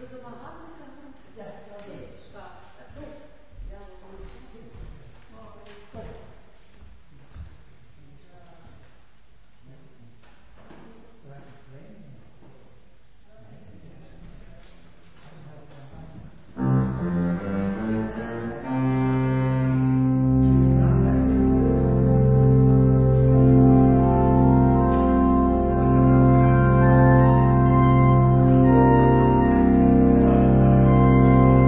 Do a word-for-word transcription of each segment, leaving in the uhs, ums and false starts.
Thank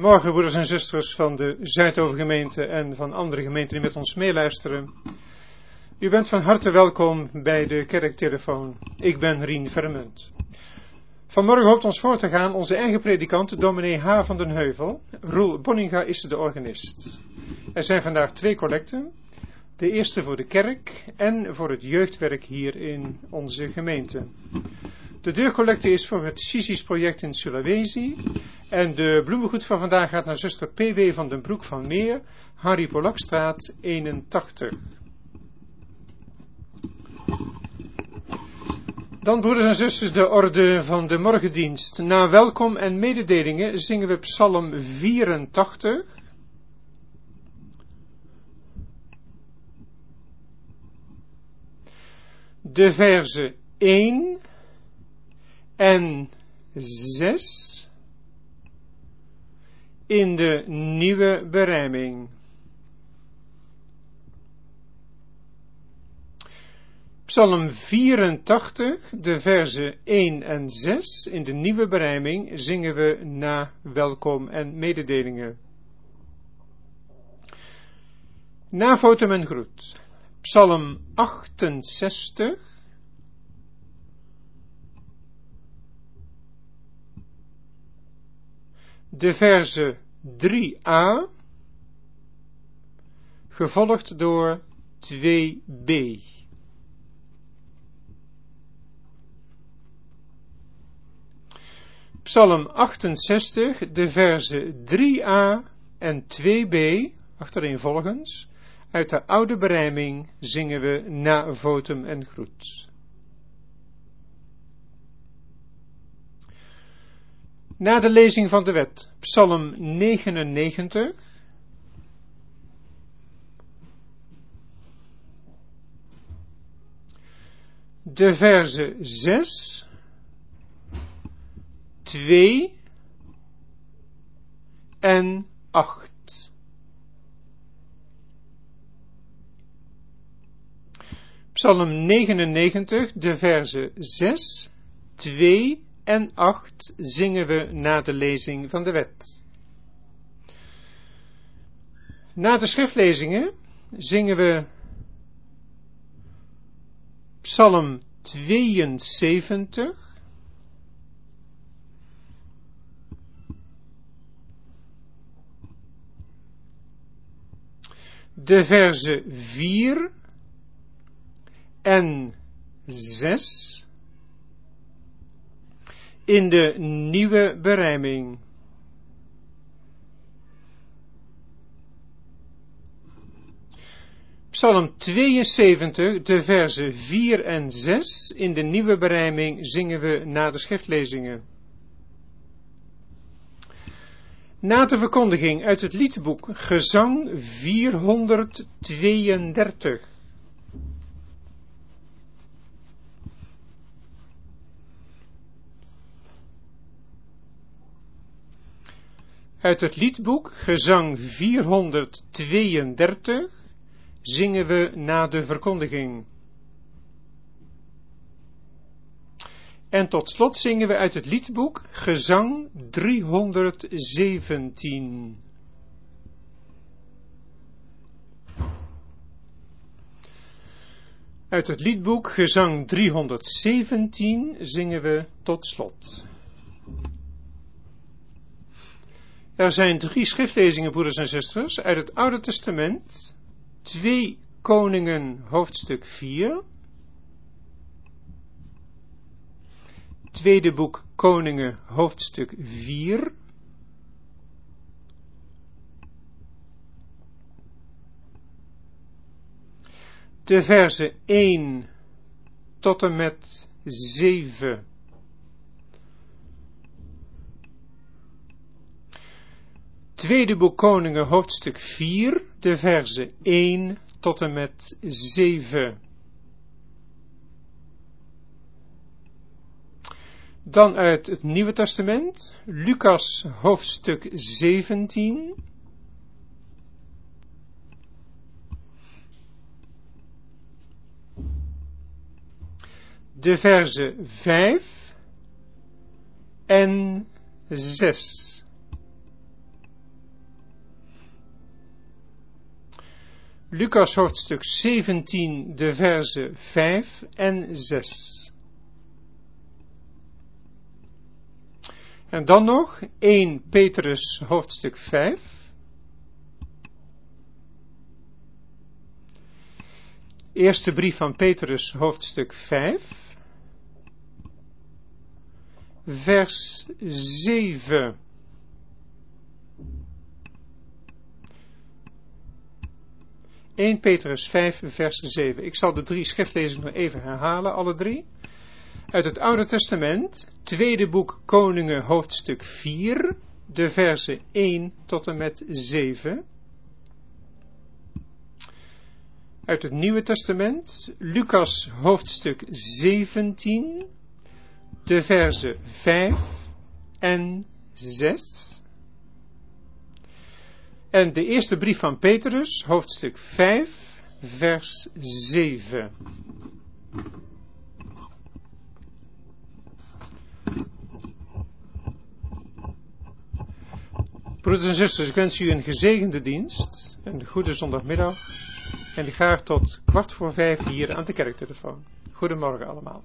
Goedemorgen, broeders en zusters van de Zuidovergemeente en van andere gemeenten die met ons meeluisteren. U bent van harte welkom bij de kerktelefoon. Ik ben Rien Vermunt. Vanmorgen hoopt ons voor te gaan onze eigen predikant, dominee H. van den Heuvel. Roel Bonninga is de organist. Er zijn vandaag twee collecten. De eerste voor de kerk en voor het jeugdwerk hier in onze gemeente. De deurcollecte is voor het SISIS-project in Sulawesi. En de bloemengoed van vandaag gaat naar zuster P W van den Broek van Meer, Harry Polakstraat eenentachtig. Dan, broeders en zusters, de orde van de morgendienst. Na welkom en mededelingen zingen we Psalm vierentachtig. De verzen één en zes in de nieuwe berijming. Psalm vierentachtig, de verzen één en zes in de nieuwe berijming zingen we na welkom en mededelingen. Na votum en groet. Psalm achtenzestig. De verse drie a, gevolgd door twee b. Psalm achtenzestig, de verse drie a en twee b, achtereenvolgens, uit de oude berijming zingen we na votum en groet. Na de lezing van de wet, Psalm negenennegentig. De verse zes, twee en acht. Psalm negenennegentig, de verse zes, twee en acht zingen we na de lezing van de wet. Na de schriftlezingen zingen we Psalm tweeënzeventig. De verse vier en zes in de nieuwe berijming. Psalm tweeënzeventig, de verse vier en zes in de nieuwe berijming zingen we na de schriftlezingen. Na de verkondiging uit het liedboek Gezang vierhonderdtweeëndertig. Uit het liedboek Gezang vierhonderdtweeëndertig zingen we na de verkondiging. En tot slot zingen we uit het liedboek Gezang driehonderdzeventien. Uit het liedboek Gezang driehonderdzeventien zingen we tot slot. Er zijn drie schriftlezingen, broeders en zusters, uit het Oude Testament. twee Koningen, hoofdstuk vier. Tweede boek Koningen, hoofdstuk vier. De versen één tot en met zeven. Tweede boek Koningen, hoofdstuk vier, de versen één tot en met zeven. Dan uit het Nieuwe Testament, Lucas, hoofdstuk zeventien. De versen vijf en zes. Lucas hoofdstuk zeventien, de versen vijf en zes. En dan nog eerste Petrus hoofdstuk vijf. Eerste brief van Petrus hoofdstuk vijf. Vers zeven. eerste Petrus vijf, vers zeven. Ik zal de drie schriftlezingen nog even herhalen, alle drie. Uit het Oude Testament, tweede boek Koningen, hoofdstuk vier, de versen één tot en met zeven. Uit het Nieuwe Testament, Lucas, hoofdstuk zeventien, de versen vijf en zes. En de eerste brief van Petrus, hoofdstuk vijf, vers zeven. Broeders en zusters, ik wens u een gezegende dienst, een goede zondagmiddag en graag tot kwart voor vijf hier aan de kerktelefoon. Goedemorgen allemaal.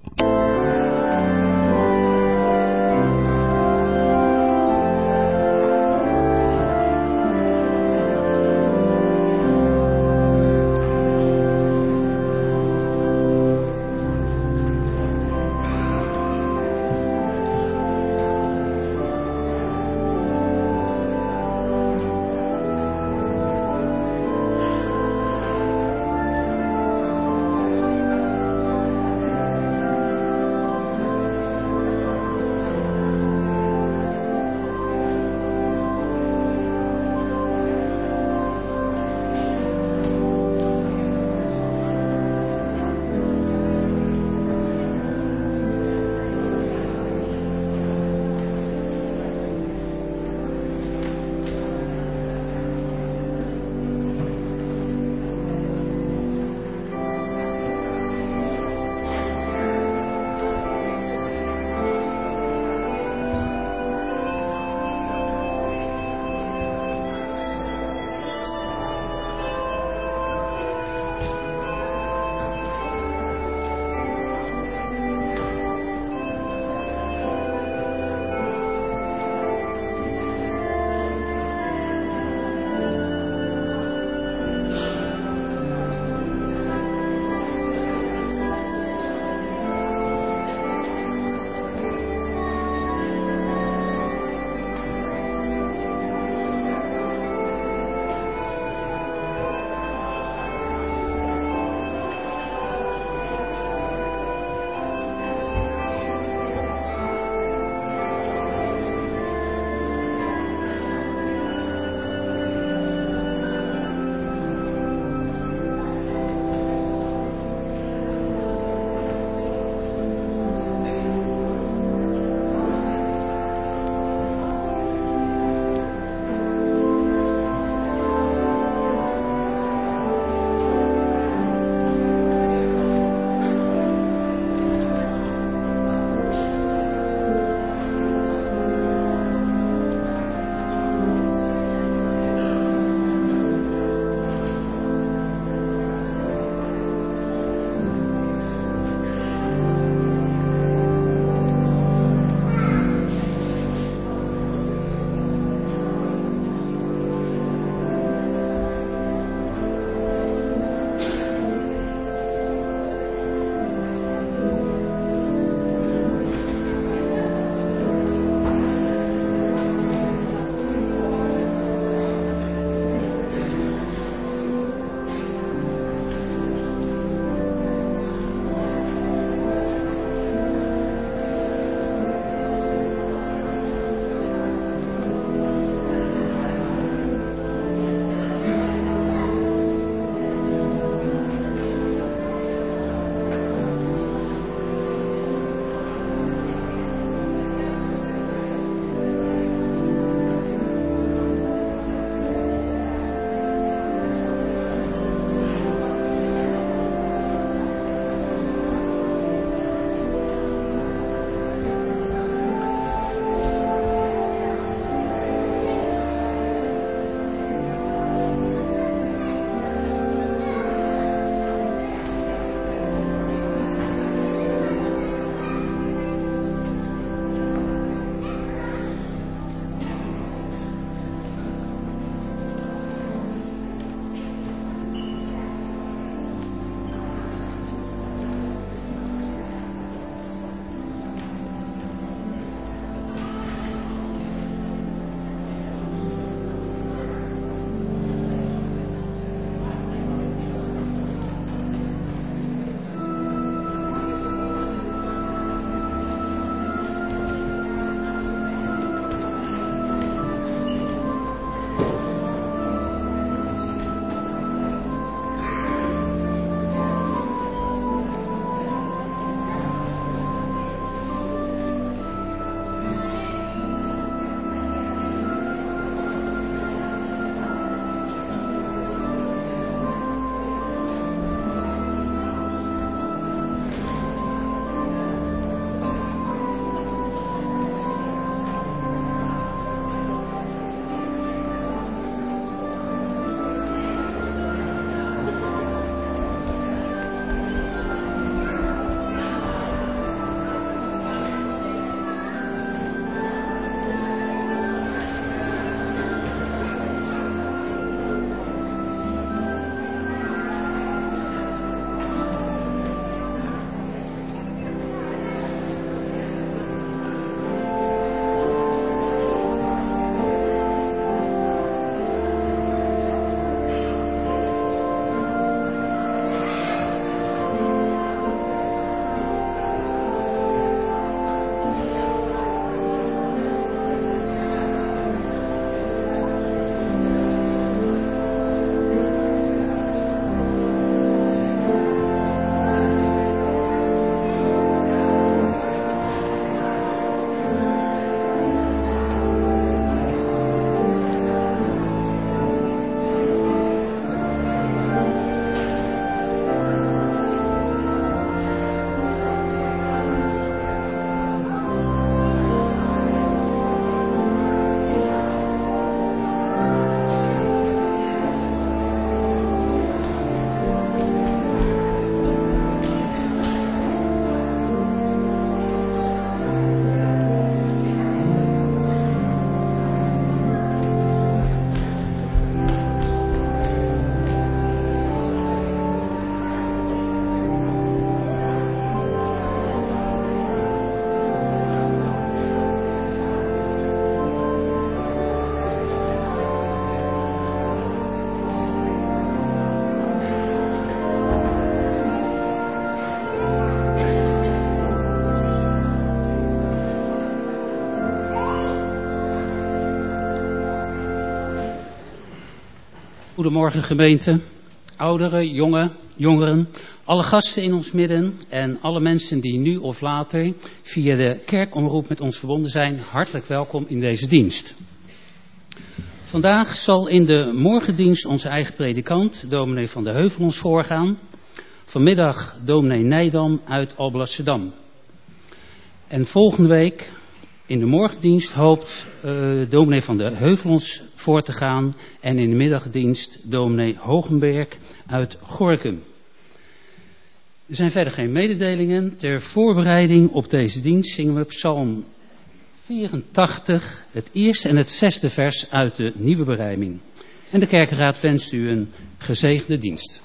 Goedemorgen gemeente, ouderen, jongen, jongeren, alle gasten in ons midden en alle mensen die nu of later via de kerkomroep met ons verbonden zijn, hartelijk welkom in deze dienst. Vandaag zal in de morgendienst onze eigen predikant, dominee Van de Heuvel, ons voorgaan. Vanmiddag dominee Nijdam uit Alblasserdam. En volgende week in de morgendienst hoopt uh, dominee Van de Heuvel ons voor te gaan. En in de middagdienst dominee Hogenberg uit Gorinchem. Er zijn verder geen mededelingen. Ter voorbereiding op deze dienst zingen we Psalm vierentachtig, het eerste en het zesde vers uit de Nieuwe Berijming. En de kerkenraad wenst u een gezegende dienst.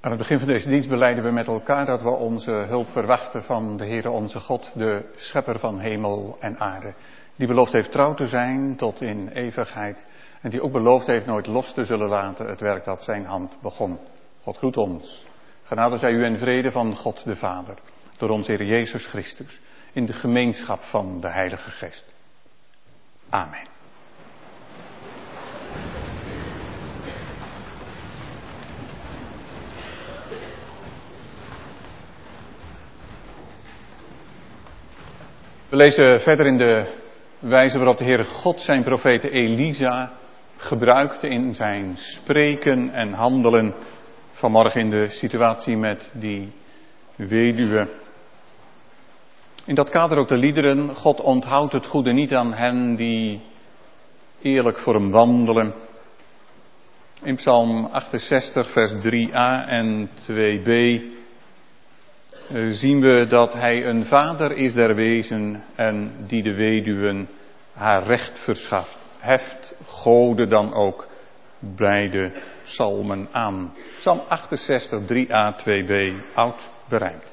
Aan het begin van deze dienst belijden we met elkaar dat we onze hulp verwachten van de Heere onze God, de schepper van hemel en aarde. Die beloofd heeft trouw te zijn tot in eeuwigheid en die ook beloofd heeft nooit los te zullen laten het werk dat zijn hand begon. God groet ons. Genade zij u en vrede van God de Vader, door onze Heer Jezus Christus, in de gemeenschap van de Heilige Geest. Amen. We lezen verder in de wijze waarop de Heere God zijn profete Elisa gebruikte in zijn spreken en handelen. Vanmorgen in de situatie met die weduwe. In dat kader ook de liederen. God onthoudt het goede niet aan hen die eerlijk voor hem wandelen. In Psalm achtenzestig vers drie a en twee b zien we dat hij een vader is der wezen en die de weduwen haar recht verschaft. Heft Gode dan ook beide psalmen aan. Psalm achtenzestig, drie a, twee b, oud berijmd.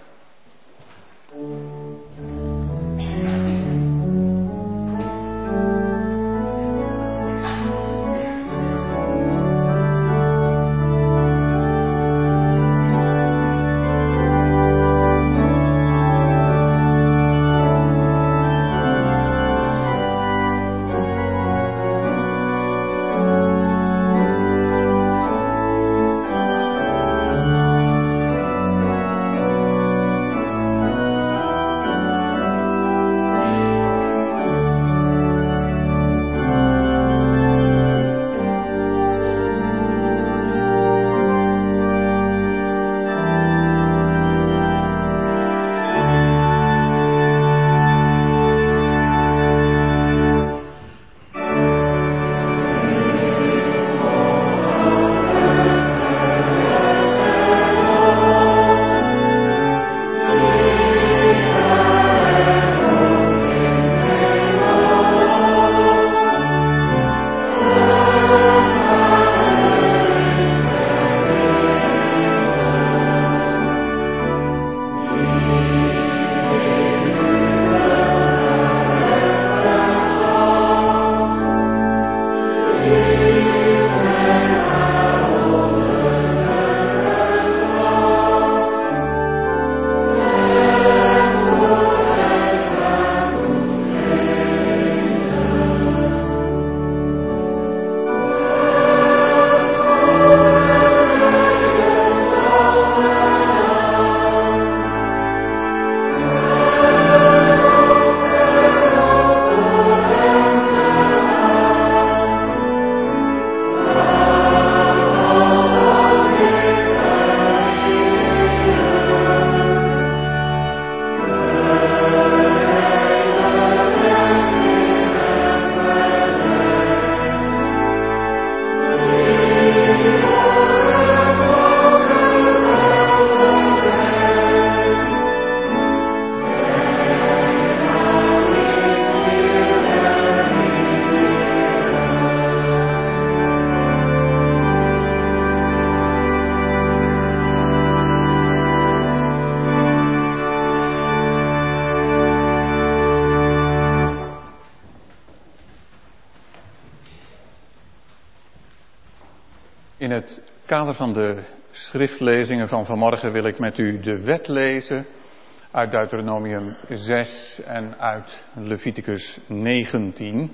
In het kader van de schriftlezingen van vanmorgen wil ik met u de wet lezen uit Deuteronomium zes en uit Leviticus negentien.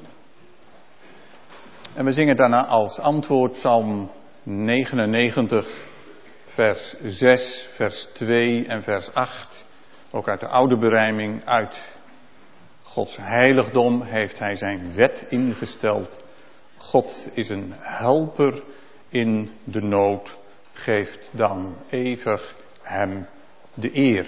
En we zingen daarna als antwoord Psalm negenennegentig, vers zes, vers twee en vers acht. Ook uit de oude berijming, uit Gods heiligdom heeft hij zijn wet ingesteld. God is een helper in de nood, geeft dan eeuwig hem de eer.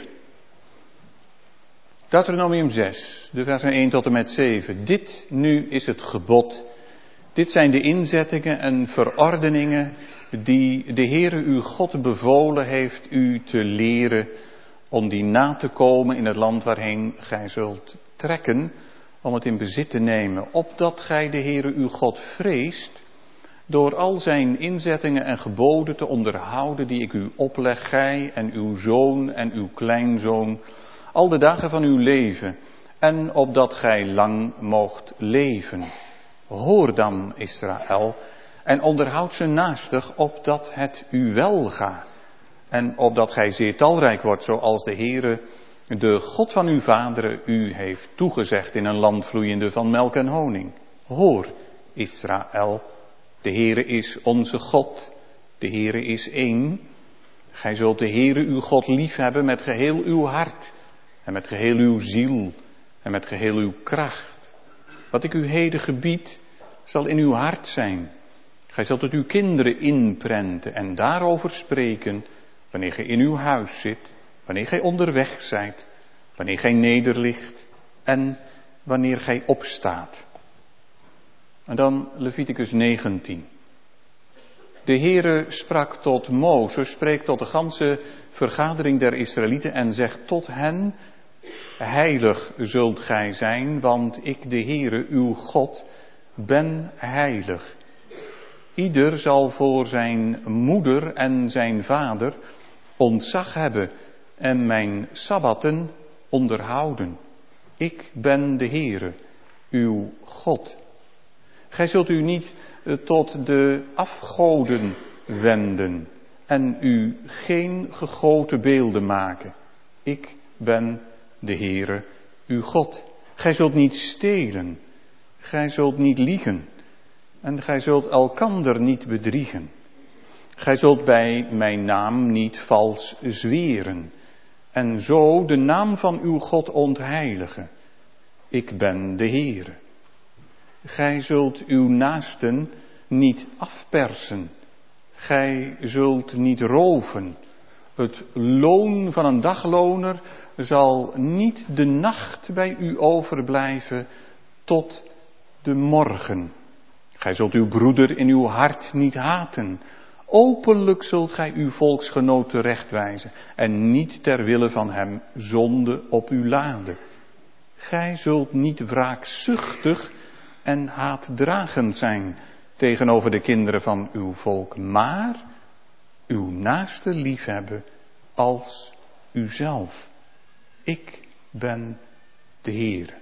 Deuteronomium zes, de versen één tot en met zeven. Dit nu is het gebod. Dit zijn de inzettingen en verordeningen die de Heere uw God bevolen heeft u te leren, om die na te komen in het land waarheen gij zult trekken, om het in bezit te nemen, opdat gij de Heere uw God vreest, door al zijn inzettingen en geboden te onderhouden die ik u opleg, gij en uw zoon en uw kleinzoon, al de dagen van uw leven, en opdat gij lang moogt leven. Hoor dan, Israël, en onderhoud ze naastig, opdat het u wel gaat, en opdat gij zeer talrijk wordt, zoals de Heere, de God van uw vaderen, u heeft toegezegd in een land vloeiende van melk en honing. Hoor, Israël, de Heere is onze God, de Heere is één. Gij zult de Heere uw God liefhebben met geheel uw hart, en met geheel uw ziel, en met geheel uw kracht. Wat ik u heden gebied, zal in uw hart zijn. Gij zult het uw kinderen inprenten en daarover spreken, wanneer gij in uw huis zit, wanneer gij onderweg zijt, wanneer gij nederligt en wanneer gij opstaat. En dan Leviticus negentien. De Heere sprak tot Mozes, spreekt tot de ganse vergadering der Israëlieten en zegt tot hen: heilig zult gij zijn, want ik, de Heere, uw God, ben heilig. Ieder zal voor zijn moeder en zijn vader ontzag hebben en mijn sabbatten onderhouden. Ik ben de Heere, uw God. Gij zult u niet tot de afgoden wenden en u geen gegoten beelden maken. Ik ben de Heere, uw God. Gij zult niet stelen, gij zult niet liegen en gij zult elkander niet bedriegen. Gij zult bij mijn naam niet vals zweren en zo de naam van uw God ontheiligen. Ik ben de Heere. Gij zult uw naasten niet afpersen. Gij zult niet roven. Het loon van een dagloner zal niet de nacht bij u overblijven tot de morgen. Gij zult uw broeder in uw hart niet haten. Openlijk zult gij uw volksgenoot terechtwijzen en niet ter wille van hem zonde op u laden. Gij zult niet wraakzuchtig en haatdragend zijn tegenover de kinderen van uw volk, maar uw naaste liefhebben als uzelf. Ik ben de Heere.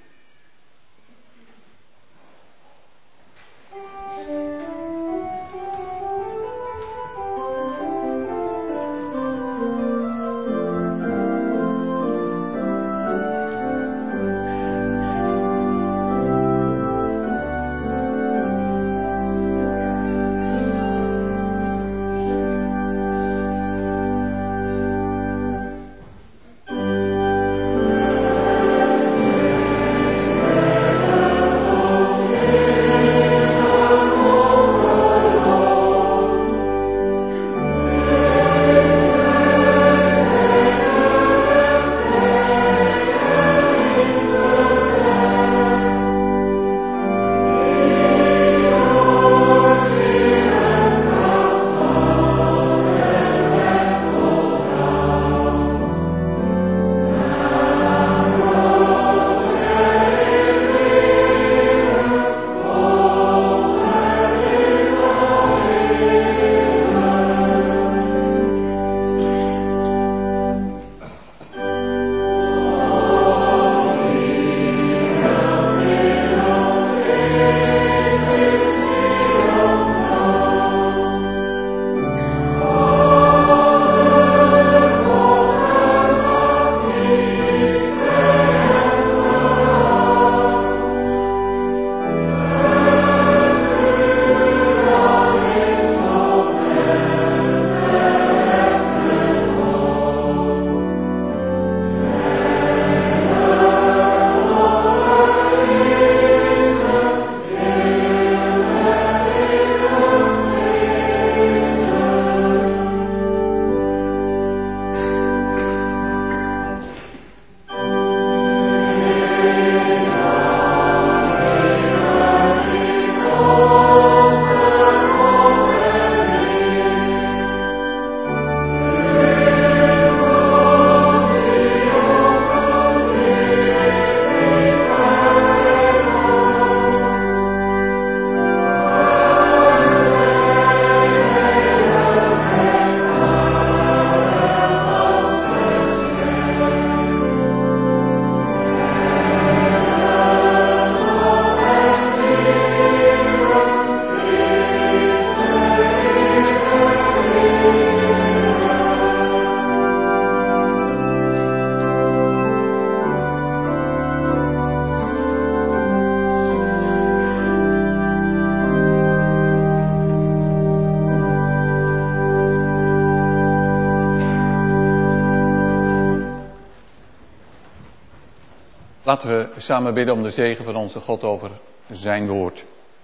Laten we samen bidden om de zegen van onze God over zijn woord.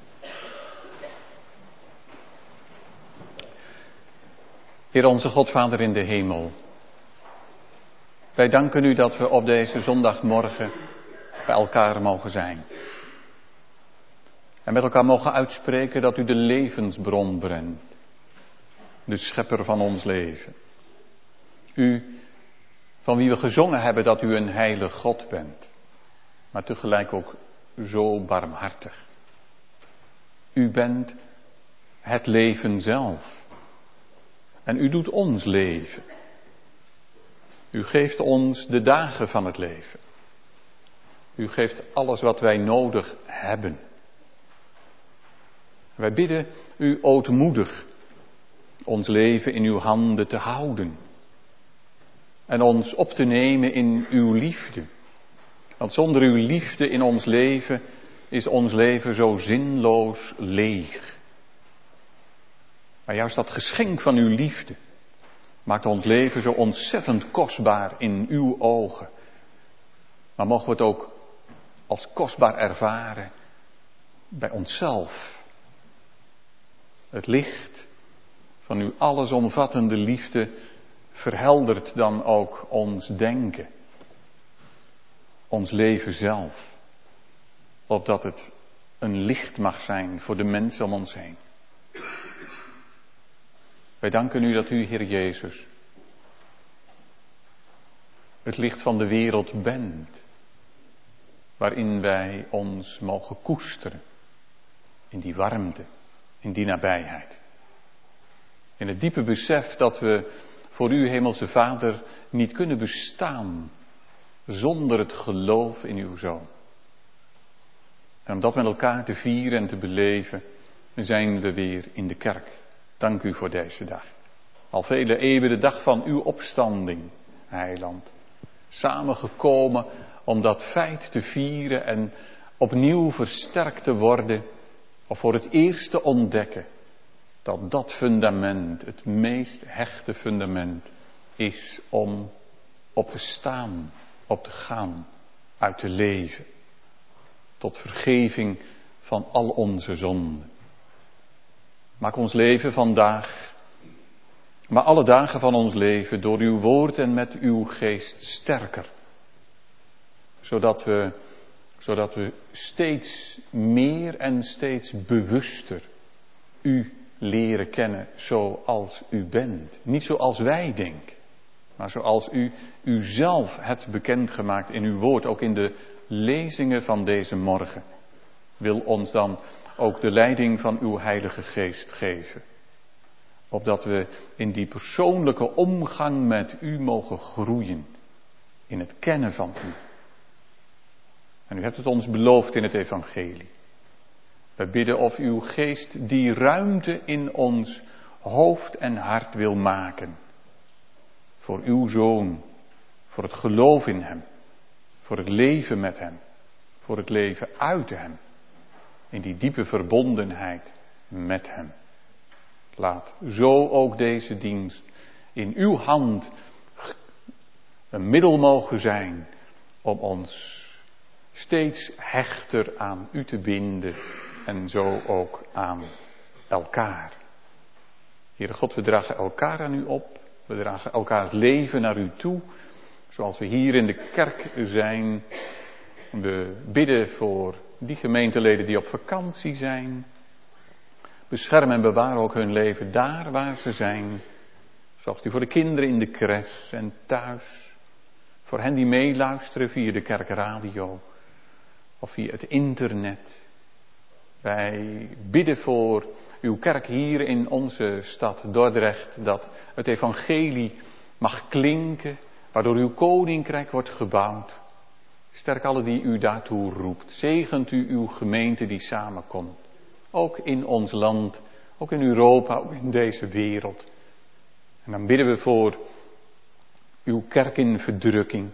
Heer onze God, Vader in de hemel. Wij danken u dat we op deze zondagmorgen bij elkaar mogen zijn. En met elkaar mogen uitspreken dat u de levensbron bent. De schepper van ons leven. U, van wie we gezongen hebben dat u een heilig God bent. Maar tegelijk ook zo barmhartig. U bent het leven zelf. En u doet ons leven. U geeft ons de dagen van het leven. U geeft alles wat wij nodig hebben. Wij bidden u ootmoedig ons leven in uw handen te houden. En ons op te nemen in uw liefde. Want zonder uw liefde in ons leven is ons leven zo zinloos leeg. Maar juist dat geschenk van uw liefde maakt ons leven zo ontzettend kostbaar in uw ogen. Maar mogen we het ook als kostbaar ervaren bij onszelf. Het licht van uw allesomvattende liefde verheldert dan ook ons denken. Ons leven zelf. Opdat het een licht mag zijn voor de mensen om ons heen. Wij danken u dat u, Heer Jezus, het licht van de wereld bent. Waarin wij ons mogen koesteren. In die warmte, in die nabijheid. In het diepe besef dat we voor u, Hemelse Vader, niet kunnen bestaan zonder het geloof in uw Zoon. En om dat met elkaar te vieren en te beleven, zijn we weer in de kerk. Dank u voor deze dag. Al vele eeuwen de dag van uw opstanding, Heiland. Samengekomen om dat feit te vieren en opnieuw versterkt te worden. Of voor het eerst te ontdekken dat dat fundament, het meest hechte fundament, is om op te staan, op te gaan, uit te leven. Tot vergeving van al onze zonden. Maak ons leven vandaag, maar alle dagen van ons leven door uw woord en met uw geest sterker. Zodat we, zodat we steeds meer en steeds bewuster u leren kennen zoals u bent. Niet zoals wij denken, maar zoals u uzelf hebt bekendgemaakt in uw woord, ook in de lezingen van deze morgen. Wil ons dan ook de leiding van uw Heilige Geest geven. Opdat we in die persoonlijke omgang met u mogen groeien. In het kennen van u. En u hebt het ons beloofd in het evangelie. Wij bidden of uw geest die ruimte in ons hoofd en hart wil maken. Voor uw Zoon. Voor het geloof in hem. Voor het leven met hem. Voor het leven uit hem. In die diepe verbondenheid met hem. Laat zo ook deze dienst in uw hand een middel mogen zijn om ons steeds hechter aan u te binden en zo ook aan elkaar. Heere God, we dragen elkaar aan u op. We dragen elkaars leven naar u toe. Zoals we hier in de kerk zijn. We bidden voor die gemeenteleden die op vakantie zijn. Bescherm en bewaar ook hun leven daar waar ze zijn. Zorgt u voor de kinderen in de crash en thuis. Voor hen die meeluisteren via de kerkradio. Of via het internet. Wij bidden voor uw kerk hier in onze stad Dordrecht. Dat het evangelie mag klinken. Waardoor uw koninkrijk wordt gebouwd. Sterk alle die u daartoe roept. Zegent u uw gemeente die samenkomt. Ook in ons land. Ook in Europa. Ook in deze wereld. En dan bidden we voor uw kerk in verdrukking.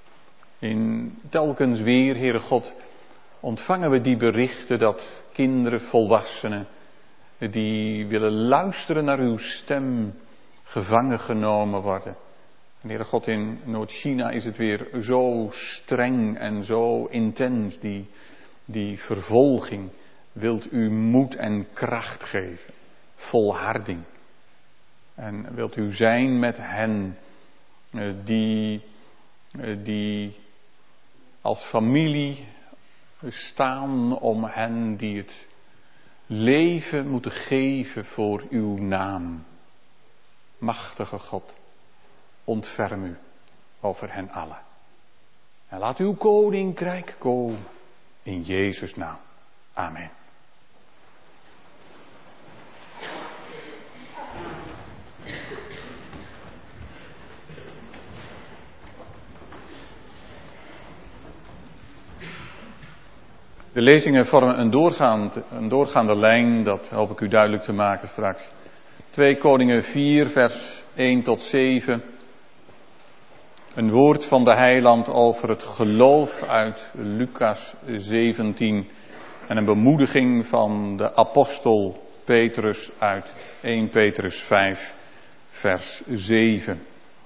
In telkens weer, Heere God, ontvangen we die berichten dat kinderen, volwassenen, die willen luisteren naar uw stem, gevangen genomen worden. En Heere God, in Noord-China is het weer zo streng en zo intens, die, die vervolging. Wilt u moed en kracht geven, volharding. En wilt u zijn met hen die, die als familie staan om hen die het leven moeten geven voor uw naam. Machtige God, ontferm u over hen allen. En laat uw koninkrijk komen in Jezus' naam. Amen. De lezingen vormen een, doorgaand, een doorgaande lijn, dat hoop ik u duidelijk te maken straks. twee Koningen vier, vers één tot zeven. Een woord van de heiland over het geloof uit Lucas zeventien. En een bemoediging van de apostel Petrus uit eerste Petrus vijf, vers zeven.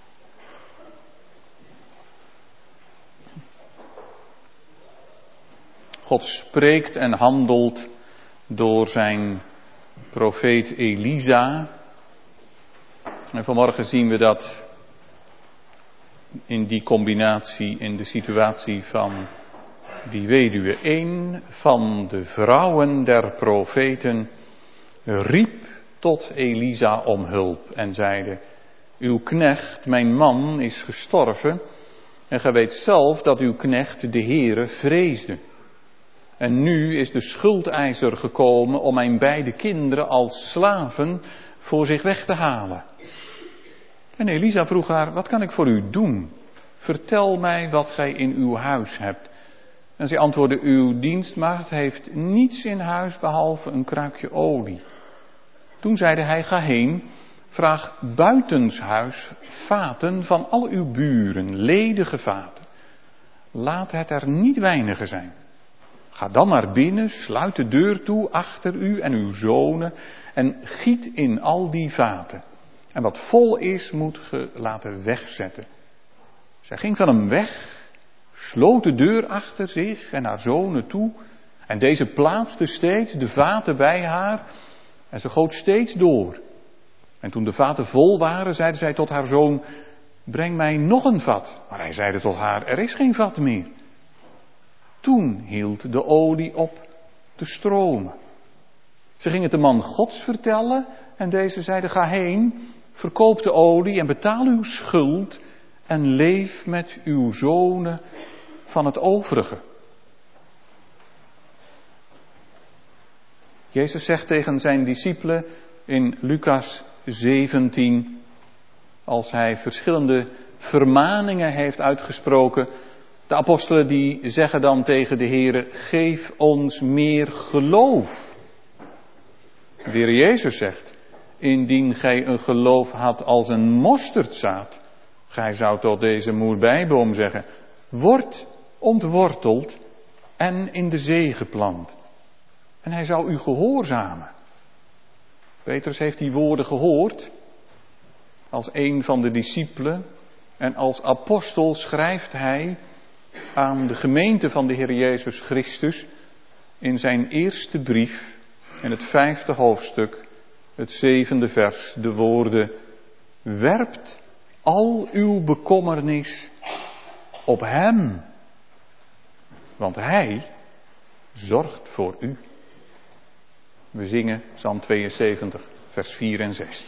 God spreekt en handelt door zijn profeet Elisa. En vanmorgen zien we dat in die combinatie, in de situatie van die weduwe. Een van de vrouwen der profeten riep tot Elisa om hulp en zeide: uw knecht, mijn man, is gestorven en gij weet zelf dat uw knecht de Heere vreesde. En nu is de schuldeiser gekomen om mijn beide kinderen als slaven voor zich weg te halen. En Elisa vroeg haar: wat kan ik voor u doen? Vertel mij wat gij in uw huis hebt. En zij antwoordde: uw dienstmaagd heeft niets in huis behalve een kruikje olie. Toen zeide hij: ga heen, vraag buitenshuis vaten van al uw buren, ledige vaten. Laat het er niet weinige zijn. Ga dan naar binnen, sluit de deur toe achter u en uw zonen en giet in al die vaten. En wat vol is, moet ge laten wegzetten. Zij ging van hem weg, sloot de deur achter zich en haar zonen toe. En deze plaatste steeds de vaten bij haar en ze goot steeds door. En toen de vaten vol waren, zeide zij tot haar zoon: breng mij nog een vat. Maar hij zeide tot haar: er is geen vat meer. Toen hield de olie op te stromen. Ze ging het de man Gods vertellen en deze zeide: ga heen, verkoop de olie en betaal uw schuld en leef met uw zonen van het overige. Jezus zegt tegen zijn discipelen in Lucas zeventien, als hij verschillende vermaningen heeft uitgesproken. De apostelen die zeggen dan tegen de Heere: geef ons meer geloof. De Heer Jezus zegt: indien gij een geloof had als een mosterdzaad, gij zou tot deze moerbijboom zeggen: word ontworteld en in de zee geplant. En hij zou u gehoorzamen. Petrus heeft die woorden gehoord als een van de discipelen. En als apostel schrijft hij aan de gemeente van de Heer Jezus Christus in zijn eerste brief, in het vijfde hoofdstuk, het zevende vers, de woorden: werpt al uw bekommernis op hem, want hij zorgt voor u. We zingen Psalm tweeënzeventig, vers vier en zes.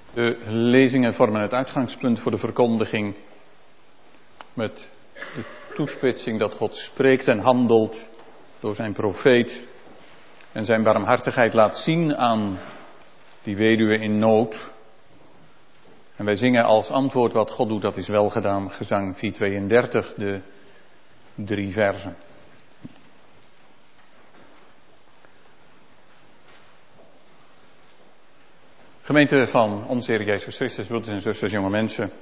De lezingen vormen het uitgangspunt voor de verkondiging met de toespitsing dat God spreekt en handelt door zijn profeet en zijn barmhartigheid laat zien aan die weduwe in nood. En wij zingen als antwoord wat God doet, dat is wel gedaan, gezang vierhonderdtweeëndertig, de drie versen. Gemeente van onze Heer Jezus Christus, broeders en zusters, jonge mensen.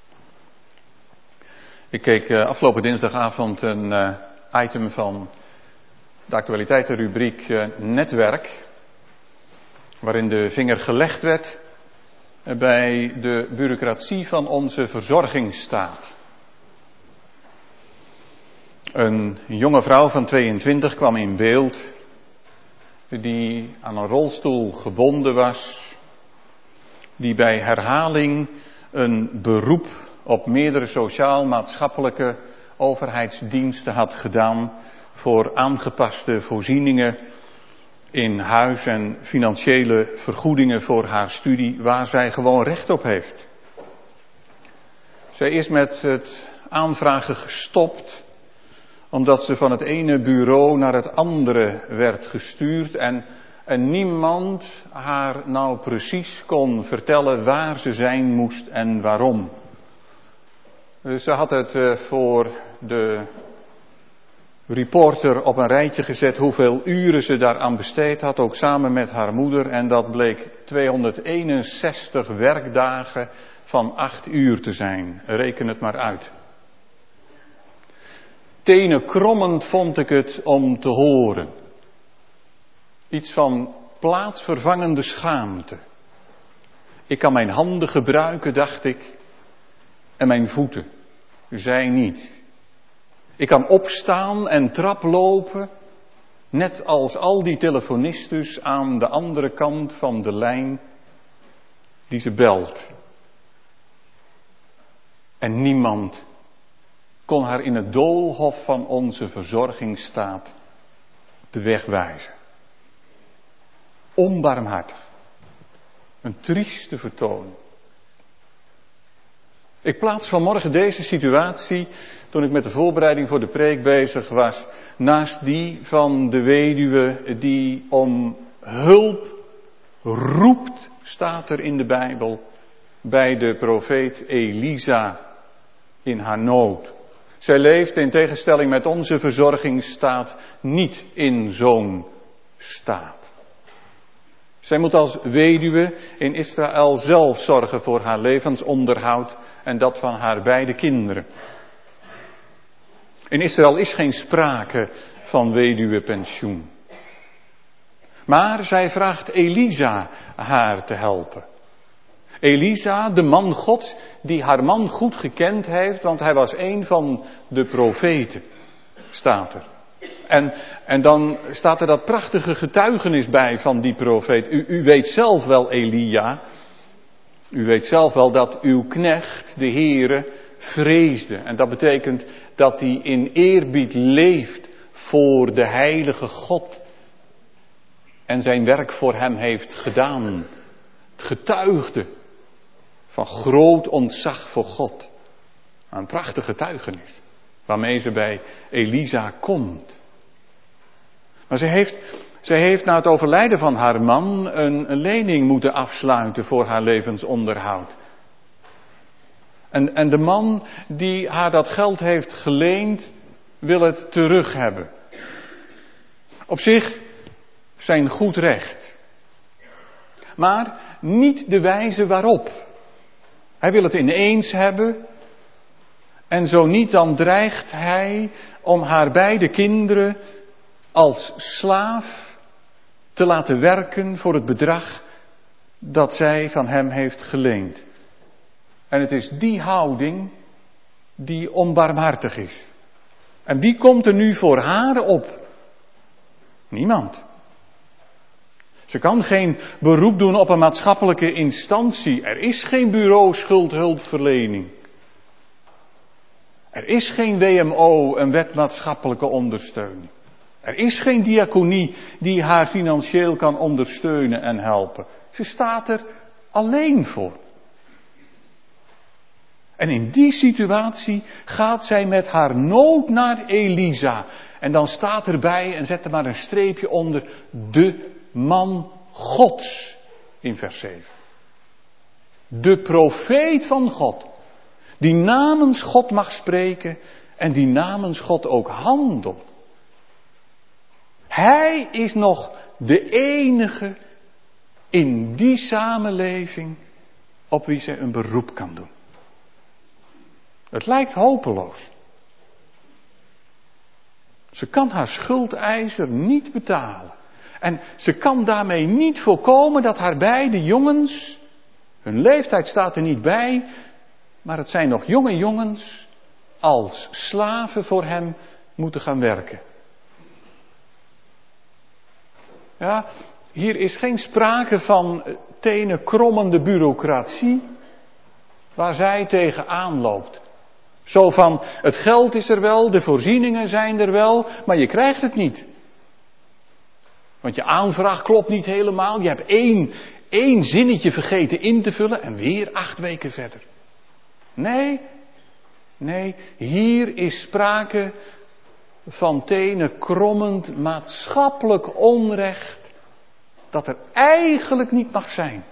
Ik keek uh, afgelopen dinsdagavond een uh, item van de actualiteitenrubriek uh, Netwerk, waarin de vinger gelegd werd uh, bij de bureaucratie van onze verzorgingsstaat. Een jonge vrouw van tweeëntwintig kwam in beeld, die aan een rolstoel gebonden was, die bij herhaling een beroep op meerdere sociaal-maatschappelijke overheidsdiensten had gedaan voor aangepaste voorzieningen in huis en financiële vergoedingen voor haar studie, waar zij gewoon recht op heeft. Zij is met het aanvragen gestopt, omdat ze van het ene bureau naar het andere werd gestuurd en En niemand haar nou precies kon vertellen waar ze zijn moest en waarom. Dus ze had het uh, voor de reporter op een rijtje gezet hoeveel uren ze daaraan besteed had, ook samen met haar moeder. En dat bleek tweehonderdeenenzestig werkdagen van acht uur te zijn. Reken het maar uit. Tenenkrommend vond ik het om te horen. Iets van plaatsvervangende schaamte. Ik kan mijn handen gebruiken, dacht ik, en mijn voeten. Zij niet. Ik kan opstaan en traplopen, net als al die telefonistes aan de andere kant van de lijn die ze belt. En niemand kon haar in het doolhof van onze verzorgingsstaat de weg wijzen. Onbarmhartig. Een trieste vertoning. Ik plaats vanmorgen deze situatie, toen ik met de voorbereiding voor de preek bezig was, naast die van de weduwe die om hulp roept, staat er in de Bijbel, bij de profeet Elisa in haar nood. Zij leeft in tegenstelling met onze verzorgingsstaat niet in zo'n staat. Zij moet als weduwe in Israël zelf zorgen voor haar levensonderhoud en dat van haar beide kinderen. In Israël is geen sprake van weduwepensioen. Maar zij vraagt Elisa haar te helpen. Elisa, de man Gods, die haar man goed gekend heeft, want hij was een van de profeten, staat er. En, en dan staat er dat prachtige getuigenis bij van die profeet. U, u weet zelf wel, Elia, u weet zelf wel dat uw knecht, de Heere, vreesde. En dat betekent dat hij in eerbied leeft voor de heilige God. En zijn werk voor hem heeft gedaan. Het getuigde van groot ontzag voor God. Een prachtige getuigenis. Waarmee ze bij Elisa komt. Maar ze heeft, ze heeft na het overlijden van haar man een, een lening moeten afsluiten voor haar levensonderhoud. En, en de man die haar dat geld heeft geleend, wil het terug hebben. Op zich zijn goed recht. Maar niet de wijze waarop. Hij wil het ineens hebben. En zo niet, dan dreigt hij om haar beide kinderen als slaaf te laten werken voor het bedrag dat zij van hem heeft geleend. En het is die houding die onbarmhartig is. En wie komt er nu voor haar op? Niemand. Ze kan geen beroep doen op een maatschappelijke instantie. Er is geen bureau schuldhulpverlening. Er is geen W M O, een wet maatschappelijke ondersteuning. Er is geen diaconie die haar financieel kan ondersteunen en helpen. Ze staat er alleen voor. En in die situatie gaat zij met haar nood naar Elisa. En dan staat erbij, en zet er maar een streepje onder, de man Gods in vers zeven. De profeet van God, die namens God mag spreken en die namens God ook handelt. Hij is nog de enige in die samenleving op wie ze een beroep kan doen. Het lijkt hopeloos. Ze kan haar schuldeiser niet betalen. En ze kan daarmee niet voorkomen dat haar beide jongens, hun leeftijd staat er niet bij, maar het zijn nog jonge jongens, als slaven voor hem moeten gaan werken. Ja, hier is geen sprake van tenen krommende bureaucratie waar zij tegenaan loopt. Zo van, het geld is er wel, de voorzieningen zijn er wel, maar je krijgt het niet. Want je aanvraag klopt niet helemaal, je hebt één, één zinnetje vergeten in te vullen en weer acht weken verder. Nee, nee, hier is sprake van tenen krommend maatschappelijk onrecht dat er eigenlijk niet mag zijn.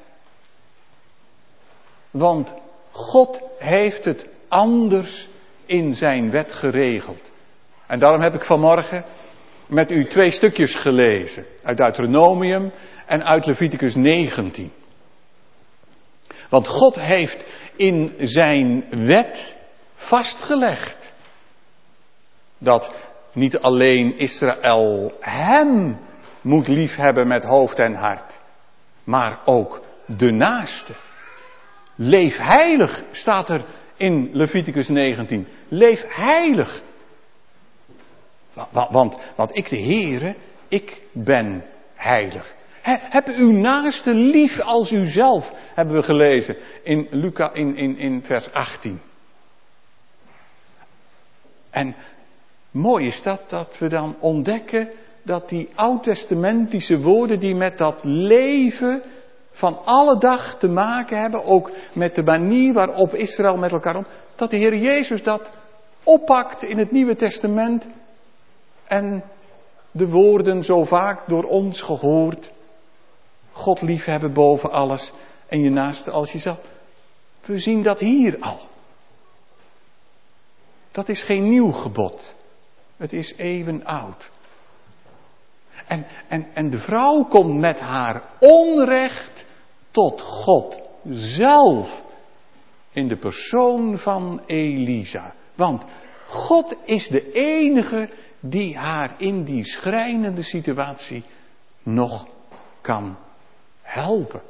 Want God heeft het anders in zijn wet geregeld. En daarom heb ik vanmorgen met u twee stukjes gelezen. Uit Deuteronomium en uit Leviticus negentien. Want God heeft in zijn wet vastgelegd dat niet alleen Israël hem moet liefhebben met hoofd en hart, maar ook de naaste. Leef heilig, staat er in Leviticus negentien. Leef heilig. Want, want, want ik de Heere, ik ben heilig. He, heb uw naaste lief als uzelf, hebben we gelezen in Luca in, in, in vers achttien. En mooi is dat, dat we dan ontdekken dat die oud-testamentische woorden die met dat leven van alle dag te maken hebben, ook met de manier waarop Israël met elkaar om, dat de Heer Jezus dat oppakt in het Nieuwe Testament en de woorden zo vaak door ons gehoord, God liefhebben boven alles en je naaste als jezelf. We zien dat hier al. Dat is geen nieuw gebod. Het is eeuwen oud. En, en, en de vrouw komt met haar onrecht tot God zelf in de persoon van Elisa. Want God is de enige die haar in die schrijnende situatie nog kan helpen.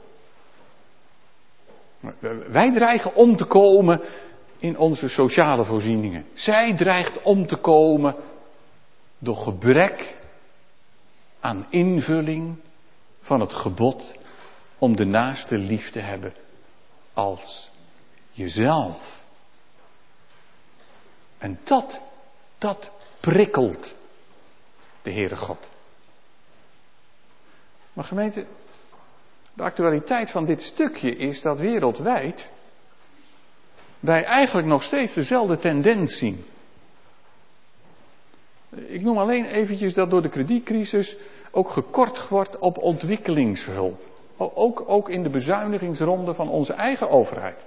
Wij dreigen om te komen in onze sociale voorzieningen. Zij dreigt om te komen door gebrek aan invulling van het gebod om de naaste lief te hebben als jezelf. En dat, dat prikkelt de Heere God. Maar gemeente, de actualiteit van dit stukje is dat wereldwijd wij eigenlijk nog steeds dezelfde tendens zien. Ik noem alleen eventjes dat door de kredietcrisis ook gekort wordt op ontwikkelingshulp. Ook, ook in de bezuinigingsronde van onze eigen overheid.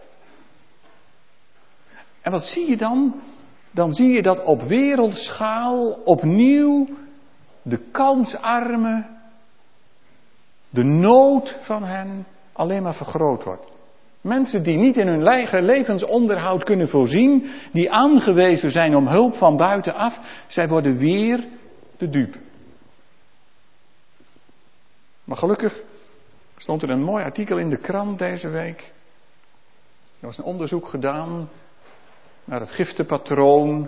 En wat zie je dan? Dan zie je dat op wereldschaal opnieuw de kansarmen, de nood van hen alleen maar vergroot wordt. Mensen die niet in hun eigen levensonderhoud kunnen voorzien, die aangewezen zijn om hulp van buitenaf, zij worden weer de dupe. Maar gelukkig stond er een mooi artikel in de krant deze week. Er was een onderzoek gedaan naar het giftenpatroon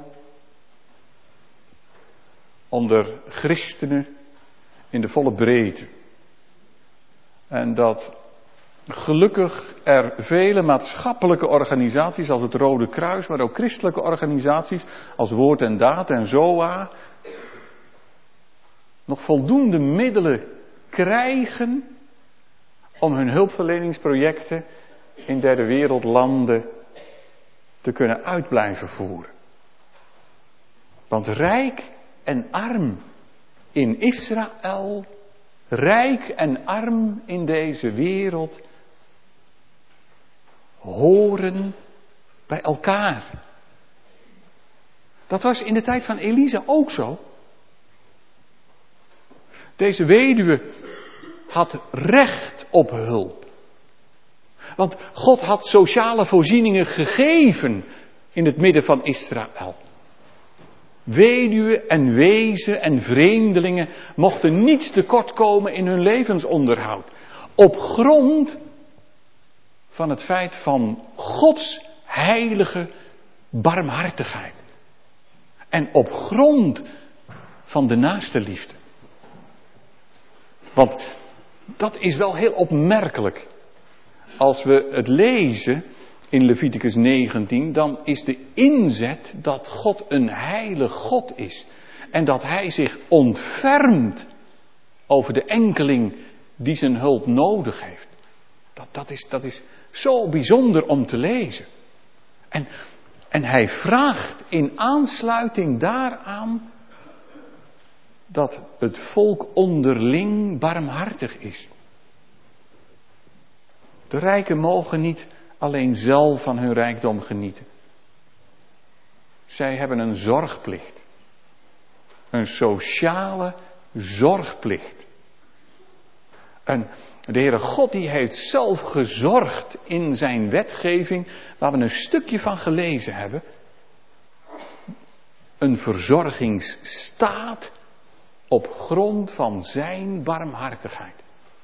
onder christenen in de volle breedte. En dat gelukkig er vele maatschappelijke organisaties als het Rode Kruis, maar ook christelijke organisaties als Woord en Daad en Zoa nog voldoende middelen krijgen om hun hulpverleningsprojecten in derde wereldlanden te kunnen uit blijven voeren. Want rijk en arm in Israël, rijk en arm in deze wereld, horen bij elkaar. Dat was in de tijd van Elisa ook zo. Deze weduwe had recht op hulp. Want God had sociale voorzieningen gegeven in het midden van Israël. Weduwen en wezen en vreemdelingen mochten niets tekort komen in hun levensonderhoud. Op grond van het feit van Gods heilige barmhartigheid. En op grond van de naaste liefde. Want dat is wel heel opmerkelijk. Als we het lezen in Leviticus negentien, dan is de inzet dat God een heilig God is. En dat hij zich ontfermt over de enkeling die zijn hulp nodig heeft. Dat, dat, is, dat is zo bijzonder om te lezen. En, en hij vraagt in aansluiting daaraan dat het volk onderling barmhartig is. De rijken mogen niet alleen zelf van hun rijkdom genieten. Zij hebben een zorgplicht. Een sociale zorgplicht. En de Heere God die heeft zelf gezorgd in zijn wetgeving, waar we een stukje van gelezen hebben. Een verzorgingsstaat op grond van zijn barmhartigheid.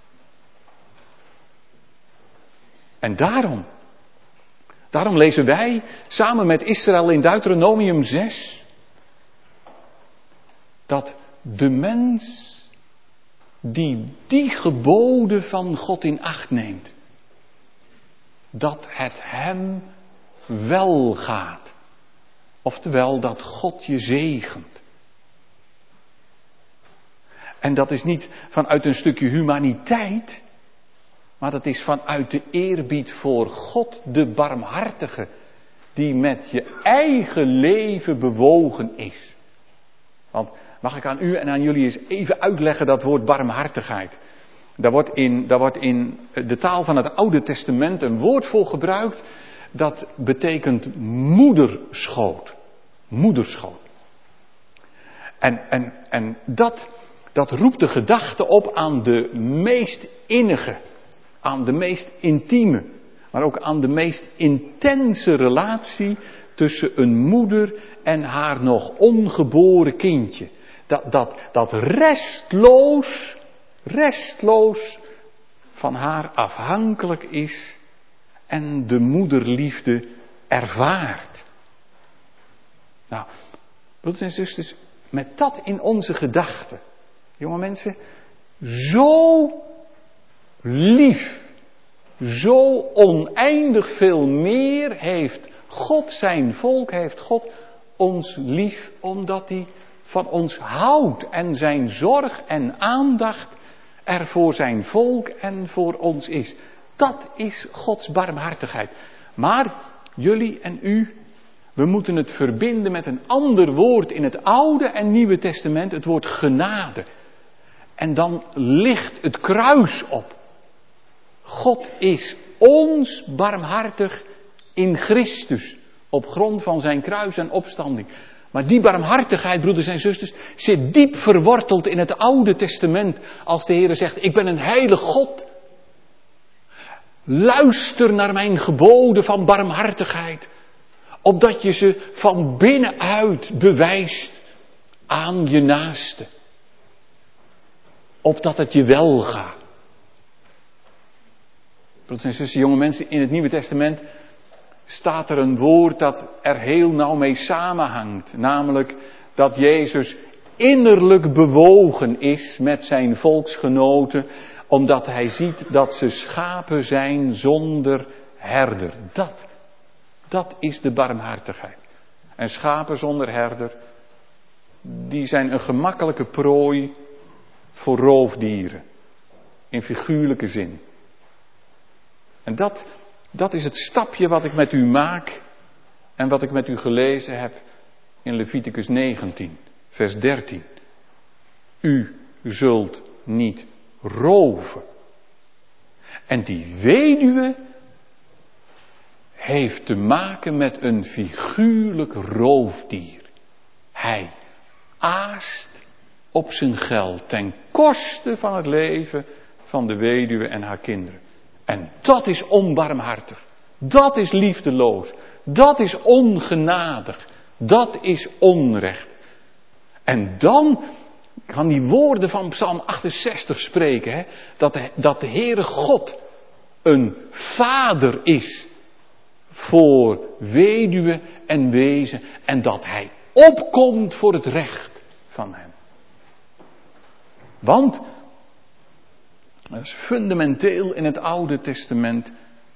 En daarom, daarom lezen wij samen met Israël in Deuteronomium zes, dat de mens die die geboden van God in acht neemt, dat het hem wel gaat. Oftewel dat God je zegent. En dat is niet vanuit een stukje humaniteit, maar dat is vanuit de eerbied voor God, de barmhartige, die met je eigen leven bewogen is. Want mag ik aan u en aan jullie eens even uitleggen dat woord barmhartigheid. Daar wordt in, daar wordt in de taal van het Oude Testament een woord voor gebruikt, dat betekent moederschoot. Moederschoot. En, en, en dat, dat roept de gedachte op aan de meest innige, aan de meest intieme, maar ook aan de meest intense relatie tussen een moeder en haar nog ongeboren kindje. Dat, dat, dat restloos, restloos van haar afhankelijk is en de moederliefde ervaart. Nou, broeders en zusters, met dat in onze gedachten, jonge mensen, zo lief, zo oneindig veel meer heeft God zijn volk, heeft God ons lief, omdat hij van ons houdt en zijn zorg en aandacht er voor zijn volk en voor ons is. Dat is Gods barmhartigheid. Maar jullie en u, we moeten het verbinden met een ander woord in het Oude en Nieuwe Testament, het woord genade. En dan ligt het kruis op. God is ons barmhartig in Christus, op grond van zijn kruis en opstanding. Maar die barmhartigheid, broeders en zusters, zit diep verworteld in het Oude Testament. Als de Heer zegt, ik ben een heilig God. Luister naar mijn geboden van barmhartigheid. Opdat je ze van binnenuit bewijst aan je naaste. Opdat het je wel gaat. Broeders en zusters, jonge mensen, in het Nieuwe Testament staat er een woord dat er heel nauw mee samenhangt. Namelijk dat Jezus innerlijk bewogen is met zijn volksgenoten, omdat hij ziet dat ze schapen zijn zonder herder. Dat, dat is de barmhartigheid. En schapen zonder herder, die zijn een gemakkelijke prooi voor roofdieren. In figuurlijke zin. En dat, dat is het stapje wat ik met u maak En wat ik met u gelezen heb in Leviticus negentien, vers dertien. U zult niet roven. En die weduwe heeft te maken met een figuurlijk roofdier. Hij aast op zijn geld ten koste van het leven van de weduwe en haar kinderen. En dat is onbarmhartig. Dat is liefdeloos. Dat is ongenadig. Dat is onrecht. En dan gaan die woorden van Psalm achtenzestig spreken. Hè, dat, de, dat de Heere God een vader is voor weduwe en wezen. En dat hij opkomt voor het recht van hem. Want, dat is fundamenteel in het Oude Testament.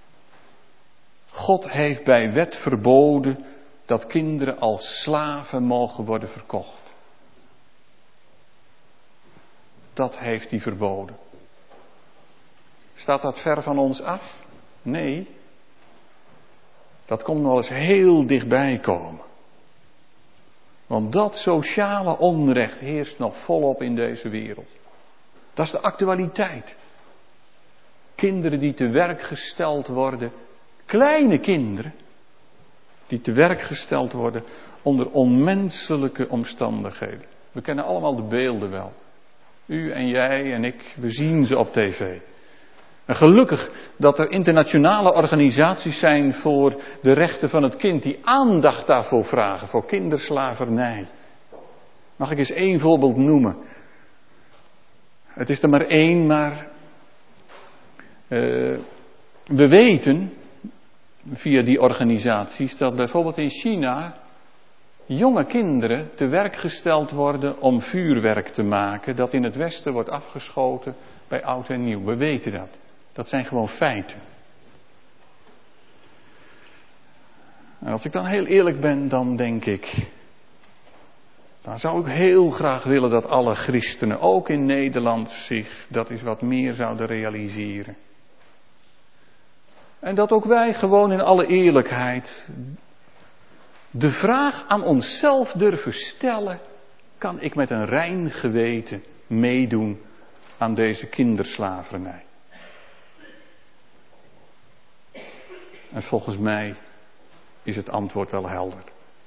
God heeft bij wet verboden dat kinderen als slaven mogen worden verkocht. Dat heeft hij verboden. Staat dat ver van ons af? Nee. Dat komt nog eens heel dichtbij komen. Want dat sociale onrecht heerst nog volop in deze wereld. Dat is de actualiteit. Kinderen die te werk gesteld worden, kleine kinderen, die te werk gesteld worden onder onmenselijke omstandigheden. We kennen allemaal de beelden wel. U en jij en ik, we zien ze op tv. En gelukkig dat er internationale organisaties zijn voor de rechten van het kind, die aandacht daarvoor vragen, voor kinderslavernij. Mag ik eens één voorbeeld noemen? Het is er maar één, maar uh, we weten via die organisaties dat bijvoorbeeld in China jonge kinderen te werk gesteld worden om vuurwerk te maken dat in het Westen wordt afgeschoten bij oud en nieuw. We weten dat. Dat zijn gewoon feiten. En als ik dan heel eerlijk ben, dan denk ik, dan zou ik heel graag willen dat alle christenen, ook in Nederland, zich dat eens wat meer zouden realiseren. En dat ook wij gewoon in alle eerlijkheid de vraag aan onszelf durven stellen, kan ik met een rein geweten meedoen aan deze kinderslavernij? En volgens mij is het antwoord wel helder.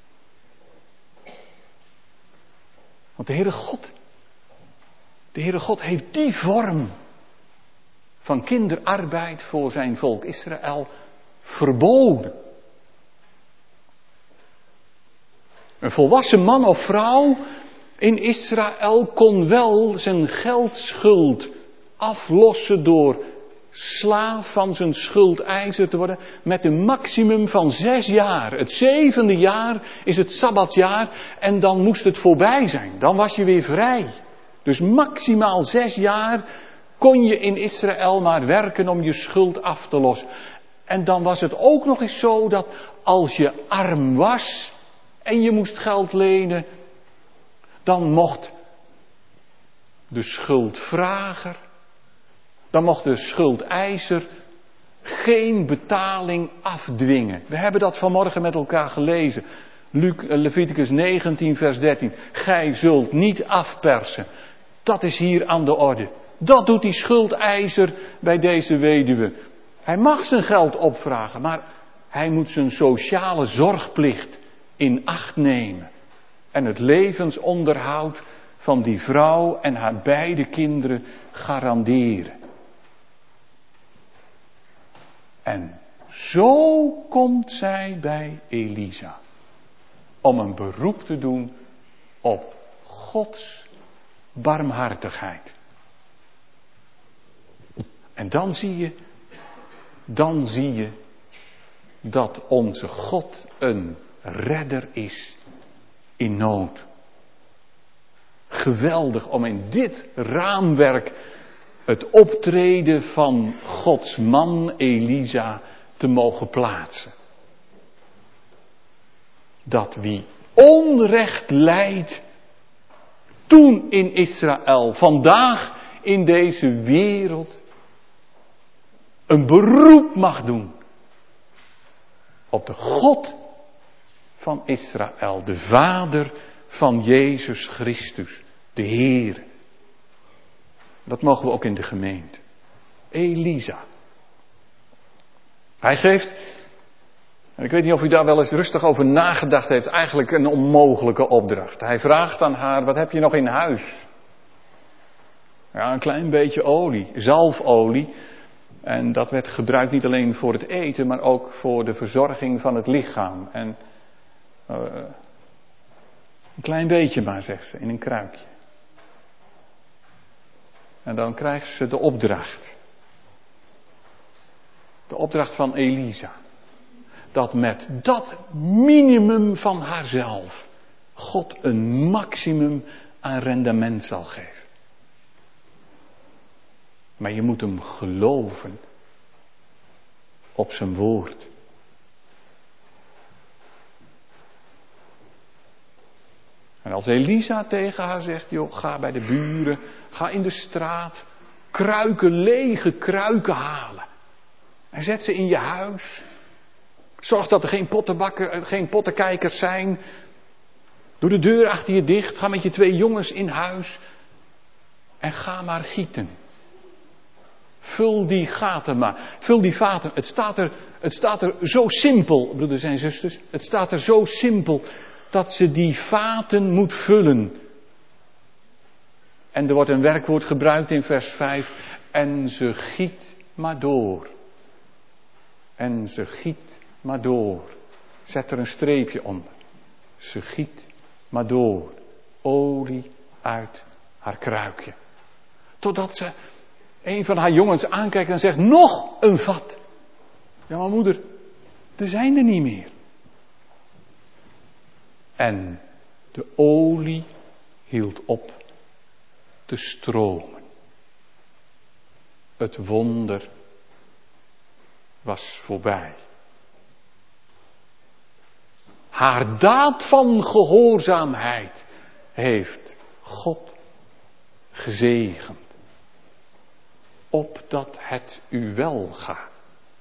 Want de Heere God, de Heere God heeft die vorm van kinderarbeid voor zijn volk Israël verboden. Een volwassen man of vrouw in Israël kon wel zijn geldschuld aflossen door slaaf van zijn schuldeiser te worden met een maximum van zes jaar. Het zevende jaar is het sabbatsjaar en dan moest het voorbij zijn. Dan was je weer vrij. Dus maximaal zes jaar kon je in Israël maar werken om je schuld af te lossen. En dan was het ook nog eens zo dat als je arm was en je moest geld lenen, dan mocht de schuldvrager, dan mocht de schuldeiser geen betaling afdwingen. We hebben dat vanmorgen met elkaar gelezen. Leviticus negentien vers dertien. Gij zult niet afpersen. Dat is hier aan de orde. Dat doet die schuldeiser bij deze weduwe. Hij mag zijn geld opvragen, maar hij moet zijn sociale zorgplicht in acht nemen. En het levensonderhoud van die vrouw en haar beide kinderen garanderen. En zo komt zij bij Elisa. Om een beroep te doen op Gods barmhartigheid. En dan zie je, dan zie je dat onze God een redder is in nood. Geweldig om in dit raamwerk het optreden van Gods man Elisa te mogen plaatsen. Dat wie onrecht lijdt, toen in Israël, vandaag in deze wereld, een beroep mag doen op de God van Israël, de vader van Jezus Christus, de Heer. Dat mogen we ook in de gemeente. Elisa. Hij geeft, en ik weet niet of u daar wel eens rustig over nagedacht heeft, eigenlijk een onmogelijke opdracht. Hij vraagt aan haar, wat heb je nog in huis? Ja, een klein beetje olie, zalfolie. En dat werd gebruikt niet alleen voor het eten, maar ook voor de verzorging van het lichaam. En uh, een klein beetje maar, zegt ze, in een kruikje. En dan krijgt ze de opdracht. De opdracht van Elisa. Dat met dat minimum van haarzelf God een maximum aan rendement zal geven. Maar je moet hem geloven op zijn woord. En als Elisa tegen haar zegt, joh, ga bij de buren, ga in de straat, kruiken, lege kruiken halen. En zet ze in je huis. Zorg dat er geen pottenbakken, geen pottenkijkers zijn. Doe de deur achter je dicht, ga met je twee jongens in huis. En ga maar gieten. Vul die gaten maar. Vul die vaten. Het staat er, het staat er zo simpel, broeders en zusters. Het staat er zo simpel dat ze die vaten moet vullen. En er wordt een werkwoord gebruikt in vers vijf. En ze giet maar door. En ze giet maar door. Zet er een streepje onder. Ze giet maar door. Olie uit haar kruikje. Totdat ze een van haar jongens aankijkt en zegt, nog een vat. Ja, maar moeder, er zijn er niet meer. En de olie hield op te stromen. Het wonder was voorbij. Haar daad van gehoorzaamheid heeft God gezegend. Opdat het u wel gaat.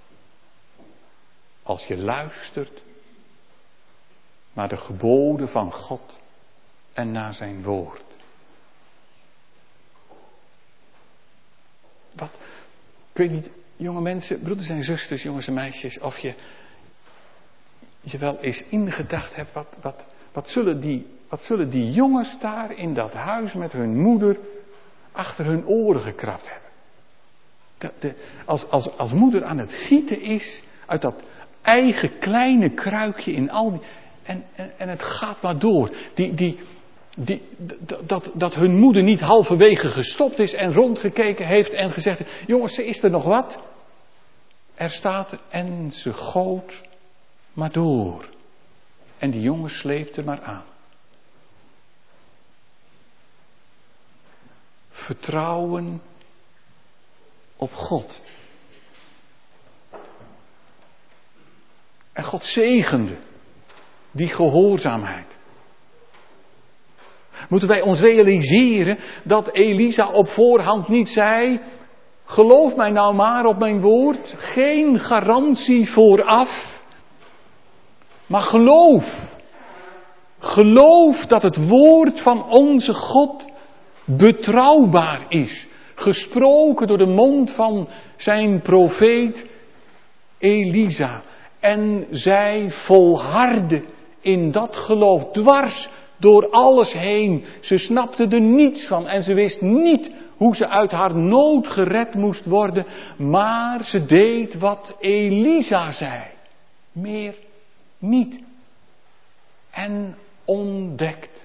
Als je luistert naar de geboden van God en naar zijn woord. Wat? Ik weet niet, jonge mensen, broeders en zusters, jongens en meisjes, of je je wel eens ingedacht hebt, wat, wat, wat, zullen die, wat zullen die jongens daar in dat huis met hun moeder achter hun oren gekrapt hebben. De, de, als, als, als moeder aan het gieten is uit dat eigen kleine kruikje in al die, en, en, en het gaat maar door. Die, die, die, dat, dat hun moeder niet halverwege gestopt is en rondgekeken heeft en gezegd, jongens, is er nog wat? Er staat er, en ze goot maar door. En die jongen sleepte maar aan. Vertrouwen op God. En God zegende die gehoorzaamheid. Moeten wij ons realiseren dat Elisa op voorhand niet zei, geloof mij nou maar op mijn woord, geen garantie vooraf. Maar geloof, geloof dat het woord van onze God betrouwbaar is. Gesproken door de mond van zijn profeet Elisa. En zij volhardde in dat geloof dwars door alles heen. Ze snapte er niets van en ze wist niet hoe ze uit haar nood gered moest worden. Maar ze deed wat Elisa zei. Meer niet. En ontdekt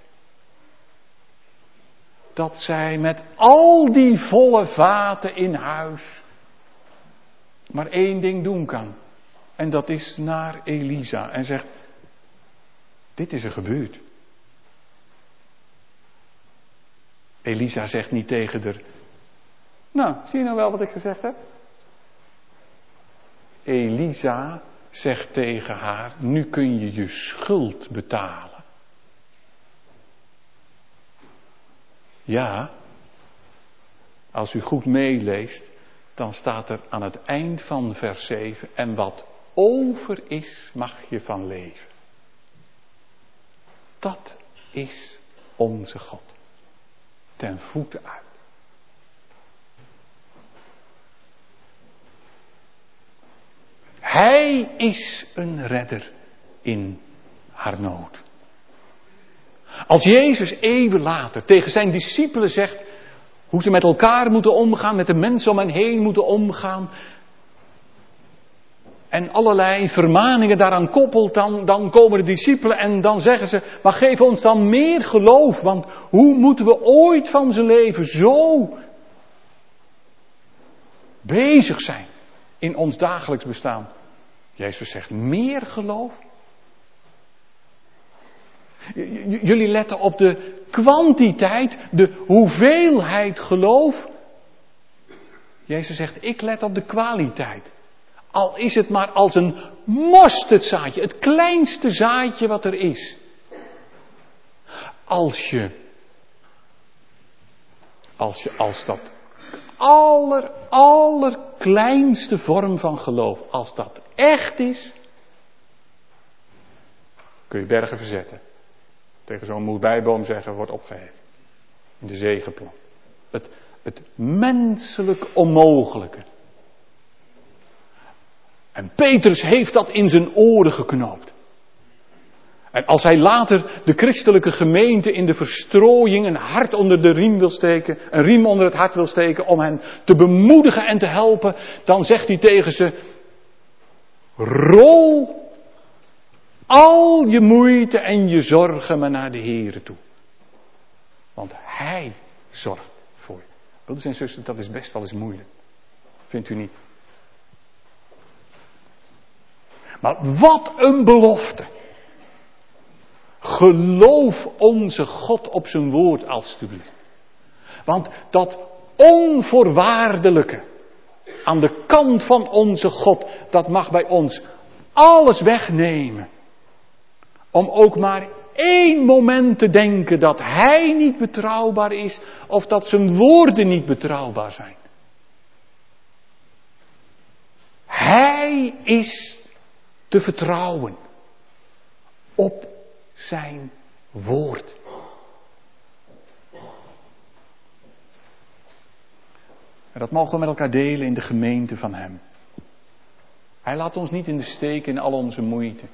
dat zij met al die volle vaten in huis maar één ding doen kan. En dat is naar Elisa en zegt, dit is er gebeurd. Elisa zegt niet tegen haar, nou, zie je nou wel wat ik gezegd heb? Elisa zegt tegen haar, nu kun je je schuld betalen. Ja, als u goed meeleest, dan staat er aan het eind van vers zeven, en wat over is, mag je van leven. Dat is onze God. Ten voeten uit. Hij is een redder in haar nood. Als Jezus eeuwen later tegen zijn discipelen zegt hoe ze met elkaar moeten omgaan, met de mensen om hen heen moeten omgaan, en allerlei vermaningen daaraan koppelt, dan, dan komen de discipelen en dan zeggen ze, maar geef ons dan meer geloof, want hoe moeten we ooit van zijn leven zo bezig zijn in ons dagelijks bestaan? Jezus zegt, meer geloof? J- j- jullie letten op de kwantiteit, de hoeveelheid geloof. Jezus zegt, ik let op de kwaliteit. Al is het maar als een mosterdzaadje, het kleinste zaadje wat er is. Als je, als je, als dat aller, allerkleinste vorm van geloof, als dat echt is, kun je bergen verzetten. Tegen zo'n moerbijboom zeggen, wordt opgeheven. In de zee geplant. Het, het menselijk onmogelijke. En Petrus heeft dat in zijn oren geknoopt. En als hij later de christelijke gemeente in de verstrooiing een hart onder de riem wil steken, een riem onder het hart wil steken om hen te bemoedigen en te helpen, dan zegt hij tegen ze, rol al je moeite en je zorgen maar naar de Here toe. Want Hij zorgt voor je. Broeders en zusters, dat is best wel eens moeilijk. Vindt u niet? Maar wat een belofte. Geloof onze God op zijn woord alstublieft. Want dat onvoorwaardelijke aan de kant van onze God, dat mag bij ons alles wegnemen. Om ook maar één moment te denken dat Hij niet betrouwbaar is of dat zijn woorden niet betrouwbaar zijn. Hij is te vertrouwen op zijn woord. En dat mogen we met elkaar delen in de gemeente van Hem. Hij laat ons niet in de steek in al onze moeite.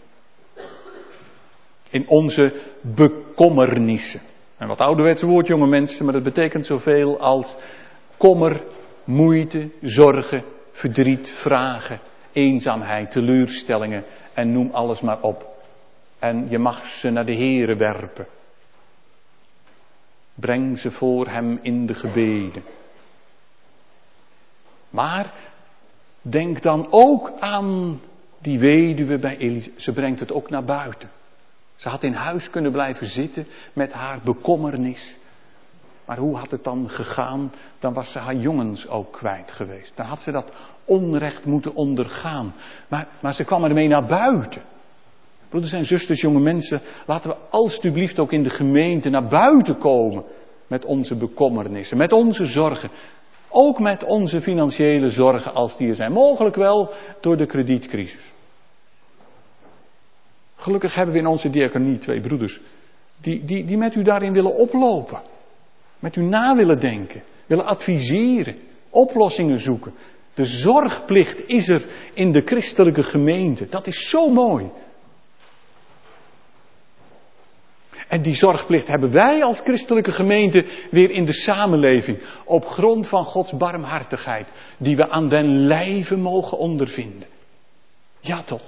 In onze bekommernissen. Een wat ouderwets woord, jonge mensen, maar dat betekent zoveel als kommer, moeite, zorgen, verdriet, vragen, eenzaamheid, teleurstellingen en noem alles maar op. En je mag ze naar de Here werpen. Breng ze voor Hem in de gebeden. Maar denk dan ook aan die weduwe bij Elisa. Ze brengt het ook naar buiten. Ze had in huis kunnen blijven zitten met haar bekommernis. Maar hoe had het dan gegaan? Dan was ze haar jongens ook kwijt geweest. Dan had ze dat onrecht moeten ondergaan. Maar, maar ze kwam ermee naar buiten. Broeders en zusters, jonge mensen, laten we alstublieft ook in de gemeente naar buiten komen. Met onze bekommernissen, met onze zorgen. Ook met onze financiële zorgen als die er zijn. Mogelijk wel door de kredietcrisis. Gelukkig hebben we in onze diaconie twee broeders. Die, die, die met u daarin willen oplopen. Met u na willen denken. Willen adviseren. Oplossingen zoeken. De zorgplicht is er in de christelijke gemeente. Dat is zo mooi. En die zorgplicht hebben wij als christelijke gemeente weer in de samenleving. Op grond van Gods barmhartigheid. Die we aan den lijve mogen ondervinden. Ja toch.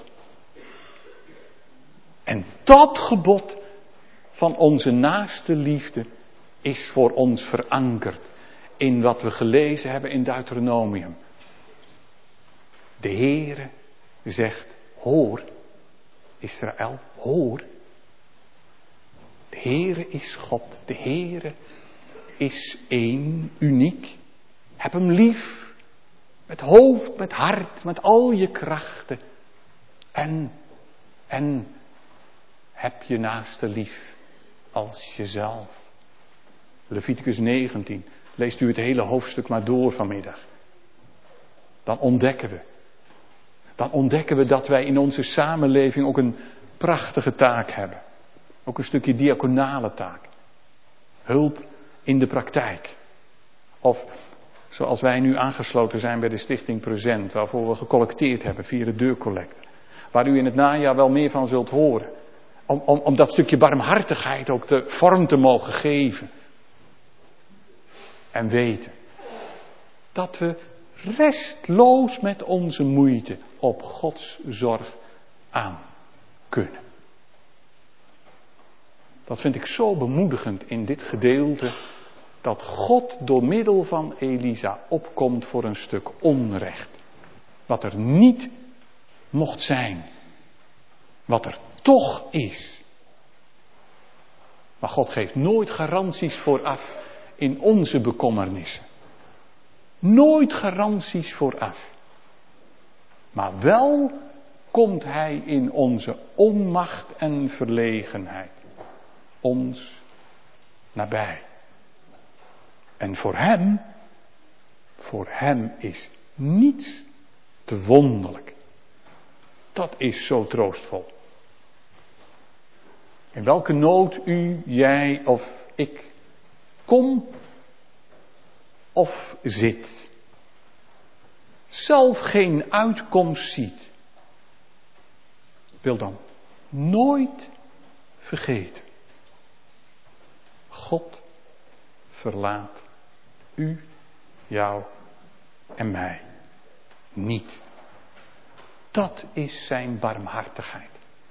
En dat gebod van onze naaste liefde is voor ons verankerd in wat we gelezen hebben in Deuteronomium. De Heere zegt, hoor, Israël, hoor. De Heere is God, de Heere is één, uniek. Heb hem lief, met hoofd, met hart, met al je krachten. En, en heb je naaste lief als jezelf. Leviticus negentien, leest u het hele hoofdstuk maar door vanmiddag. Dan ontdekken we. Dan ontdekken we dat wij in onze samenleving ook een prachtige taak hebben. Ook een stukje diaconale taak. Hulp in de praktijk. Of zoals wij nu aangesloten zijn bij de Stichting Present, waarvoor we gecollecteerd hebben via de deurcollecte. Waar u in het najaar wel meer van zult horen. Om, om, om dat stukje barmhartigheid ook de vorm te mogen geven. En weten dat we restloos met onze moeite op Gods zorg aan kunnen. Dat vind ik zo bemoedigend in dit gedeelte. Dat God door middel van Elisa opkomt voor een stuk onrecht. Wat er niet mocht zijn. Wat er toch is. Maar God geeft nooit garanties vooraf in onze bekommernissen. Nooit garanties vooraf. Maar wel komt Hij in onze onmacht en verlegenheid ons nabij. En voor Hem, voor Hem is niets te wonderlijk. Dat is zo troostvol. In welke nood u, jij of ik kom of zit, zelf geen uitkomst ziet, wil dan nooit vergeten. God verlaat u, jou en mij niet. Dat is zijn barmhartigheid.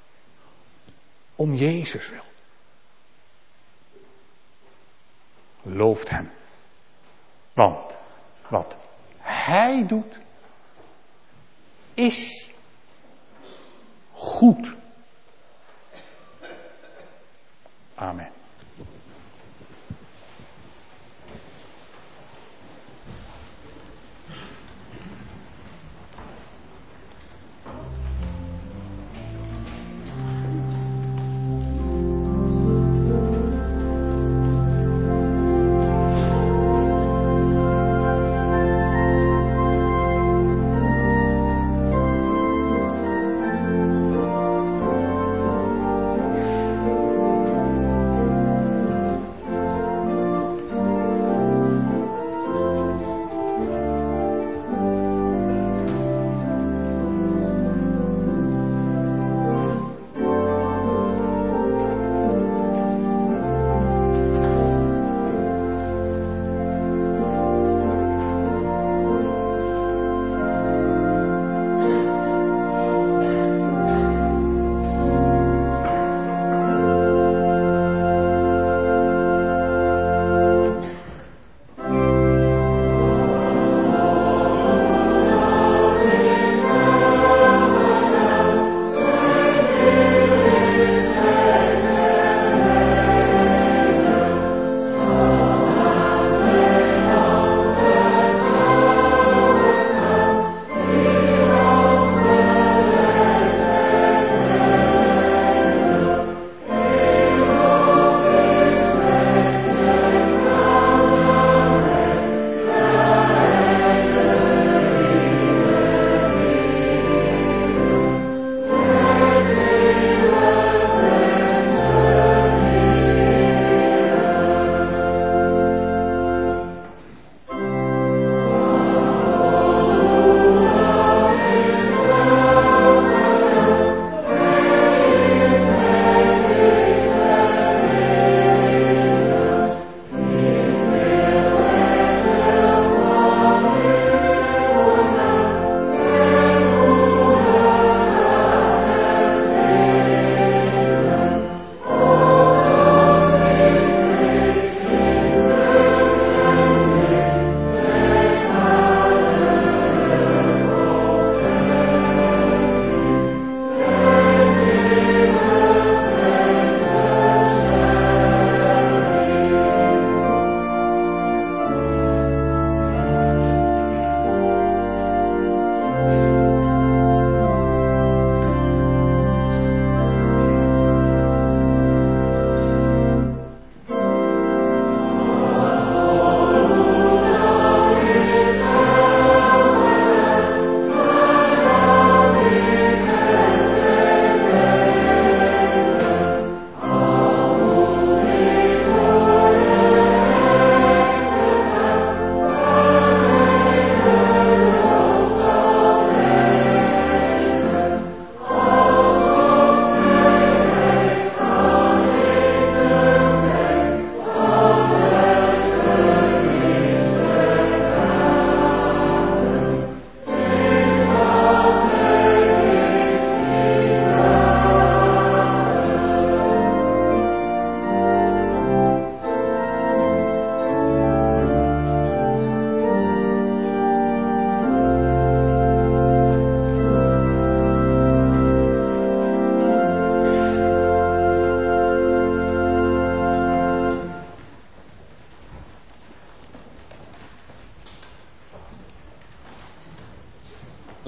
Om Jezus wil. Looft Hem. Want wat Hij doet is goed. Amen.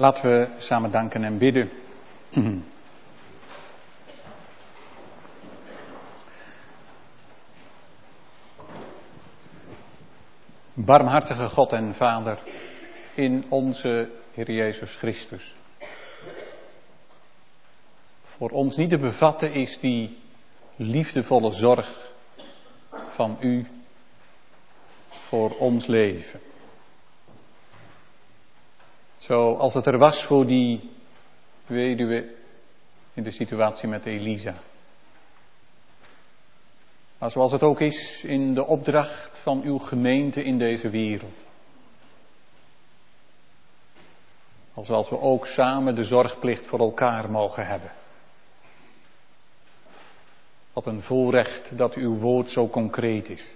Laten we samen danken en bidden. Barmhartige God en Vader, in onze Heer Jezus Christus. Voor ons niet te bevatten is die liefdevolle zorg van U voor ons leven. Zoals het er was voor die weduwe in de situatie met Elisa. Maar zoals het ook is in de opdracht van uw gemeente in deze wereld. Of zoals we ook samen de zorgplicht voor elkaar mogen hebben. Wat een voorrecht dat uw woord zo concreet is.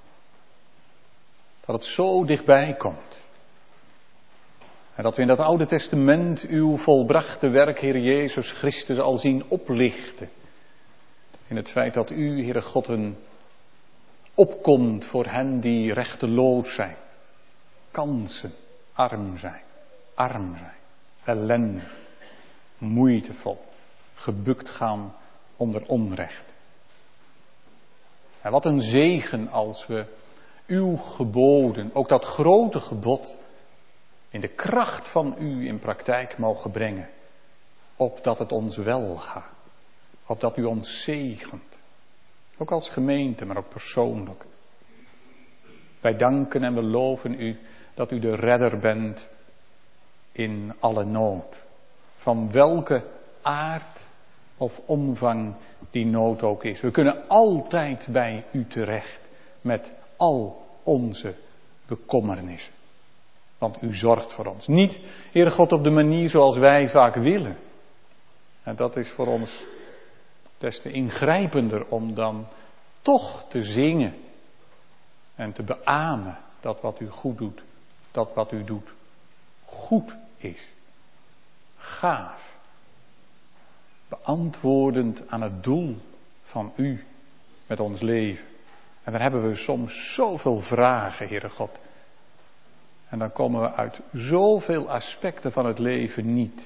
Dat het zo dichtbij komt. En dat we in dat Oude Testament uw volbrachte werk, Heer Jezus Christus, al zien oplichten. In het feit dat u, Heere God, een opkomt voor hen die rechteloos zijn. Kansen, arm zijn, arm zijn, ellendig, moeitevol, gebukt gaan onder onrecht. En wat een zegen als we uw geboden, ook dat grote gebod, in de kracht van u in praktijk mogen brengen. Opdat het ons wel gaat. Opdat u ons zegent. Ook als gemeente, maar ook persoonlijk. Wij danken en we loven u dat u de redder bent in alle nood. Van welke aard of omvang die nood ook is. We kunnen altijd bij u terecht met al onze bekommernissen. Want u zorgt voor ons. Niet, Heere God, op de manier zoals wij vaak willen. En dat is voor ons des te ingrijpender om dan toch te zingen. En te beamen dat wat u goed doet, dat wat u doet, goed is. Gaaf. Beantwoordend aan het doel van u met ons leven. En dan hebben we soms zoveel vragen, Heere God. En dan komen we uit zoveel aspecten van het leven niet.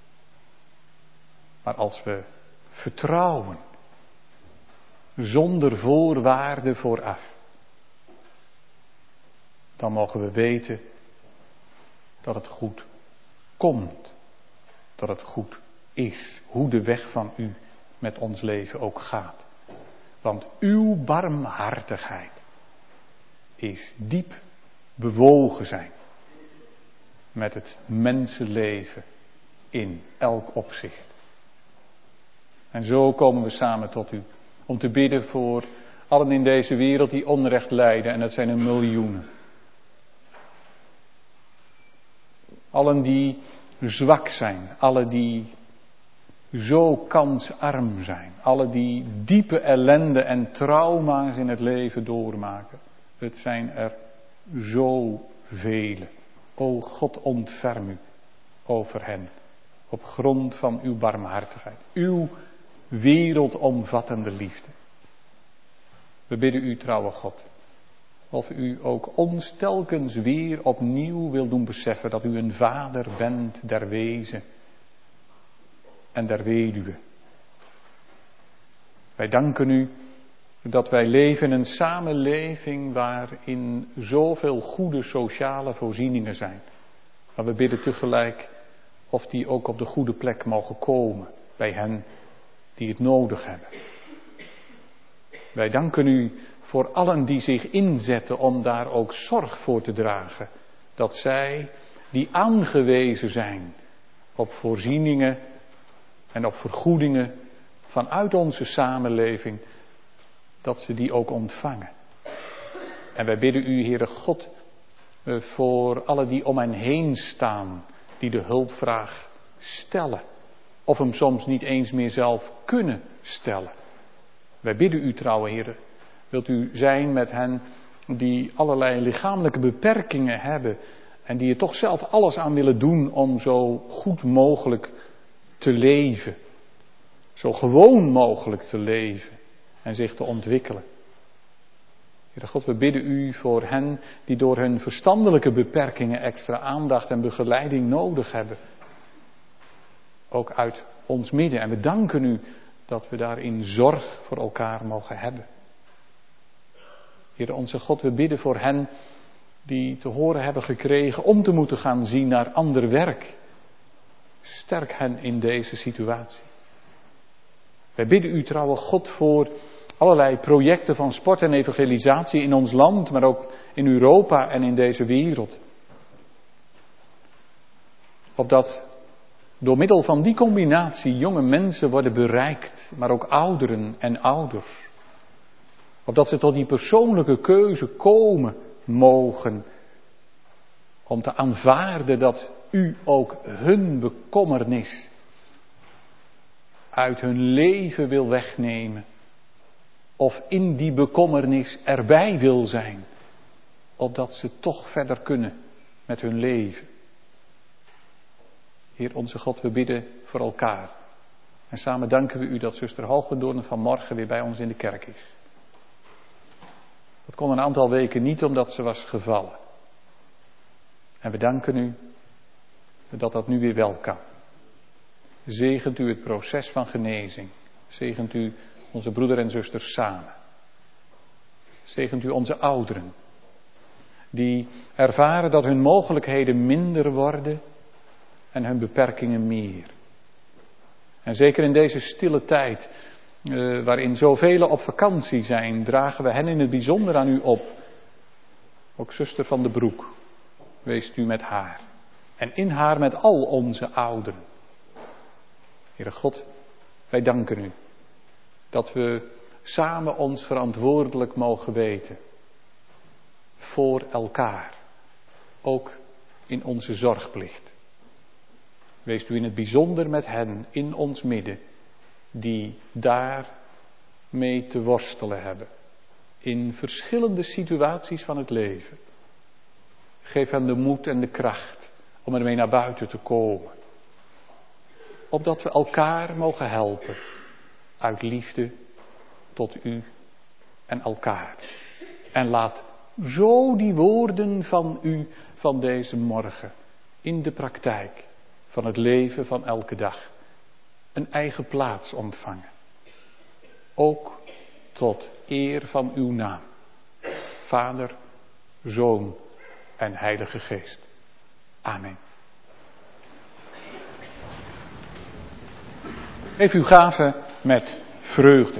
Maar als we vertrouwen, zonder voorwaarden vooraf, dan mogen we weten dat het goed komt. Dat het goed is. Hoe de weg van u met ons leven ook gaat. Want uw barmhartigheid is diep bewogen zijn met het mensenleven in elk opzicht. En zo komen we samen tot u om te bidden voor allen in deze wereld die onrecht lijden, en dat zijn er miljoenen. Allen die zwak zijn, allen die zo kansarm zijn, allen die diepe ellende en trauma's in het leven doormaken. Het zijn er zo vele. O God, ontferm u over hen, op grond van uw barmhartigheid, uw wereldomvattende liefde. We bidden u, trouwe God, of u ook ons telkens weer opnieuw wil doen beseffen dat u een vader bent der wezen en der weduwe. Wij danken u dat wij leven in een samenleving waarin zoveel goede sociale voorzieningen zijn. Maar we bidden tegelijk of die ook op de goede plek mogen komen bij hen die het nodig hebben. Wij danken u voor allen die zich inzetten om daar ook zorg voor te dragen. Dat zij die aangewezen zijn op voorzieningen en op vergoedingen vanuit onze samenleving, dat ze die ook ontvangen. En wij bidden u, Heere God, voor allen die om hen heen staan, die de hulpvraag stellen. Of hem soms niet eens meer zelf kunnen stellen. Wij bidden u, trouwe Heere, wilt u zijn met hen die allerlei lichamelijke beperkingen hebben en die er toch zelf alles aan willen doen om zo goed mogelijk te leven. Zo gewoon mogelijk te leven en zich te ontwikkelen. Heere God, we bidden u voor hen die door hun verstandelijke beperkingen extra aandacht en begeleiding nodig hebben. ook uit ons midden. En we danken u dat we daarin zorg voor elkaar mogen hebben. Heer onze God, we bidden voor hen die te horen hebben gekregen om te moeten gaan zien naar ander werk. Sterk hen in deze situatie. Wij bidden u, trouwe God, voor allerlei projecten van sport en evangelisatie in ons land, maar ook in Europa en in deze wereld. Opdat door middel van die combinatie jonge mensen worden bereikt, maar ook ouderen en ouders. Opdat ze tot die persoonlijke keuze komen mogen om te aanvaarden dat u ook hun bekommernis uit hun leven wil wegnemen. Of in die bekommernis erbij wil zijn. Opdat ze toch verder kunnen met hun leven. Heer onze God, we bidden voor elkaar. En samen danken we u dat zuster Hogendoorn vanmorgen weer bij ons in de kerk is. Dat kon een aantal weken niet omdat ze was gevallen. En we danken u dat dat nu weer wel kan. Zegent u het proces van genezing. Zegent u onze broeder en zusters samen. Zegent u onze ouderen. Die ervaren dat hun mogelijkheden minder worden en hun beperkingen meer. En zeker in deze stille tijd, uh, waarin zoveel op vakantie zijn, dragen we hen in het bijzonder aan u op. Ook zuster van de Broek, weest u met haar. En in haar met al onze ouderen. Heere God, wij danken u dat we samen ons verantwoordelijk mogen weten voor elkaar, ook in onze zorgplicht. Wees u in het bijzonder met hen in ons midden die daar mee te worstelen hebben, in verschillende situaties van het leven. Geef hen de moed en de kracht om ermee naar buiten te komen. Opdat we elkaar mogen helpen uit liefde tot u en elkaar. En laat zo die woorden van u van deze morgen in de praktijk van het leven van elke dag een eigen plaats ontvangen. Ook tot eer van uw naam. Vader, Zoon en Heilige Geest. Amen. Geef uw gave met vreugde.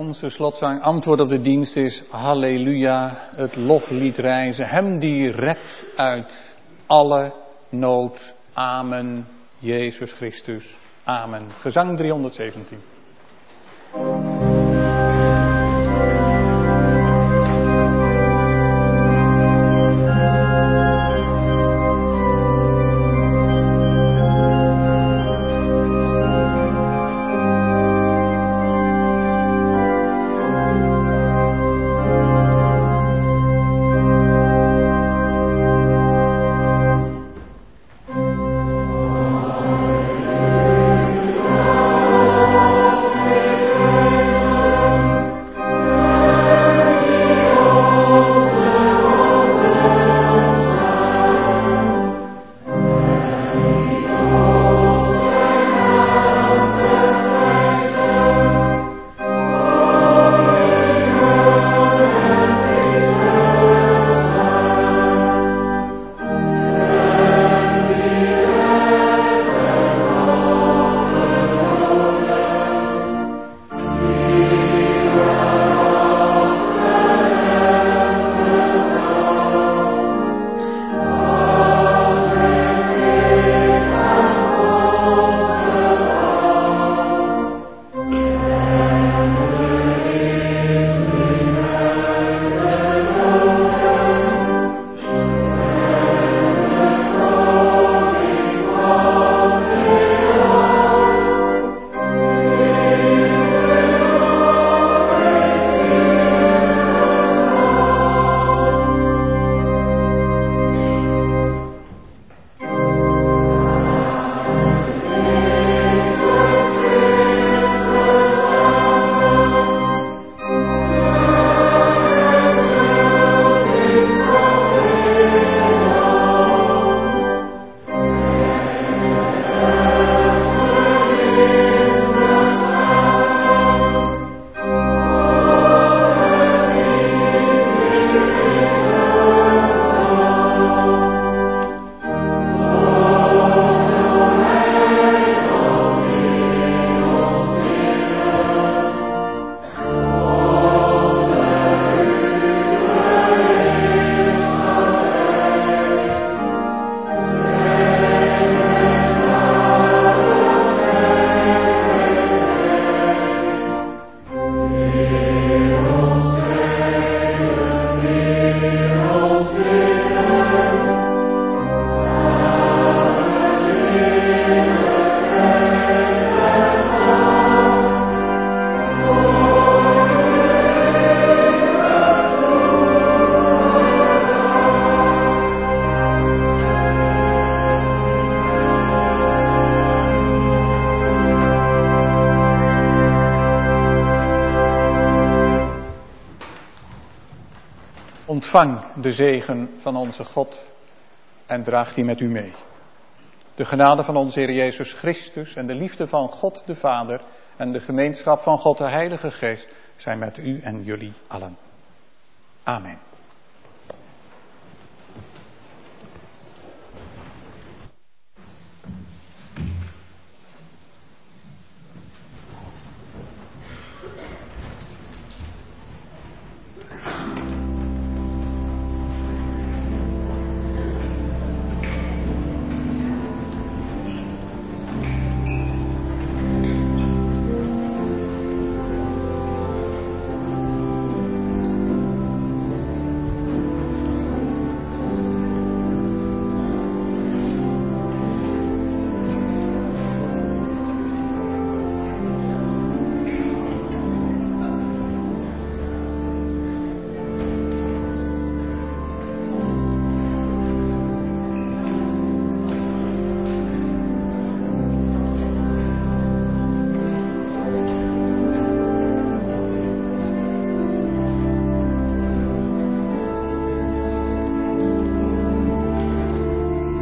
Onze slotzang, antwoord op de dienst is Halleluja, het loflied rijzen. Hem die redt uit alle nood. Amen, Jezus Christus. Amen. Gezang driehonderdzeventien. Ontvang de zegen van onze God en draag die met u mee. De genade van onze Heer Jezus Christus en de liefde van God de Vader en de gemeenschap van God de Heilige Geest zijn met u en jullie allen. Amen.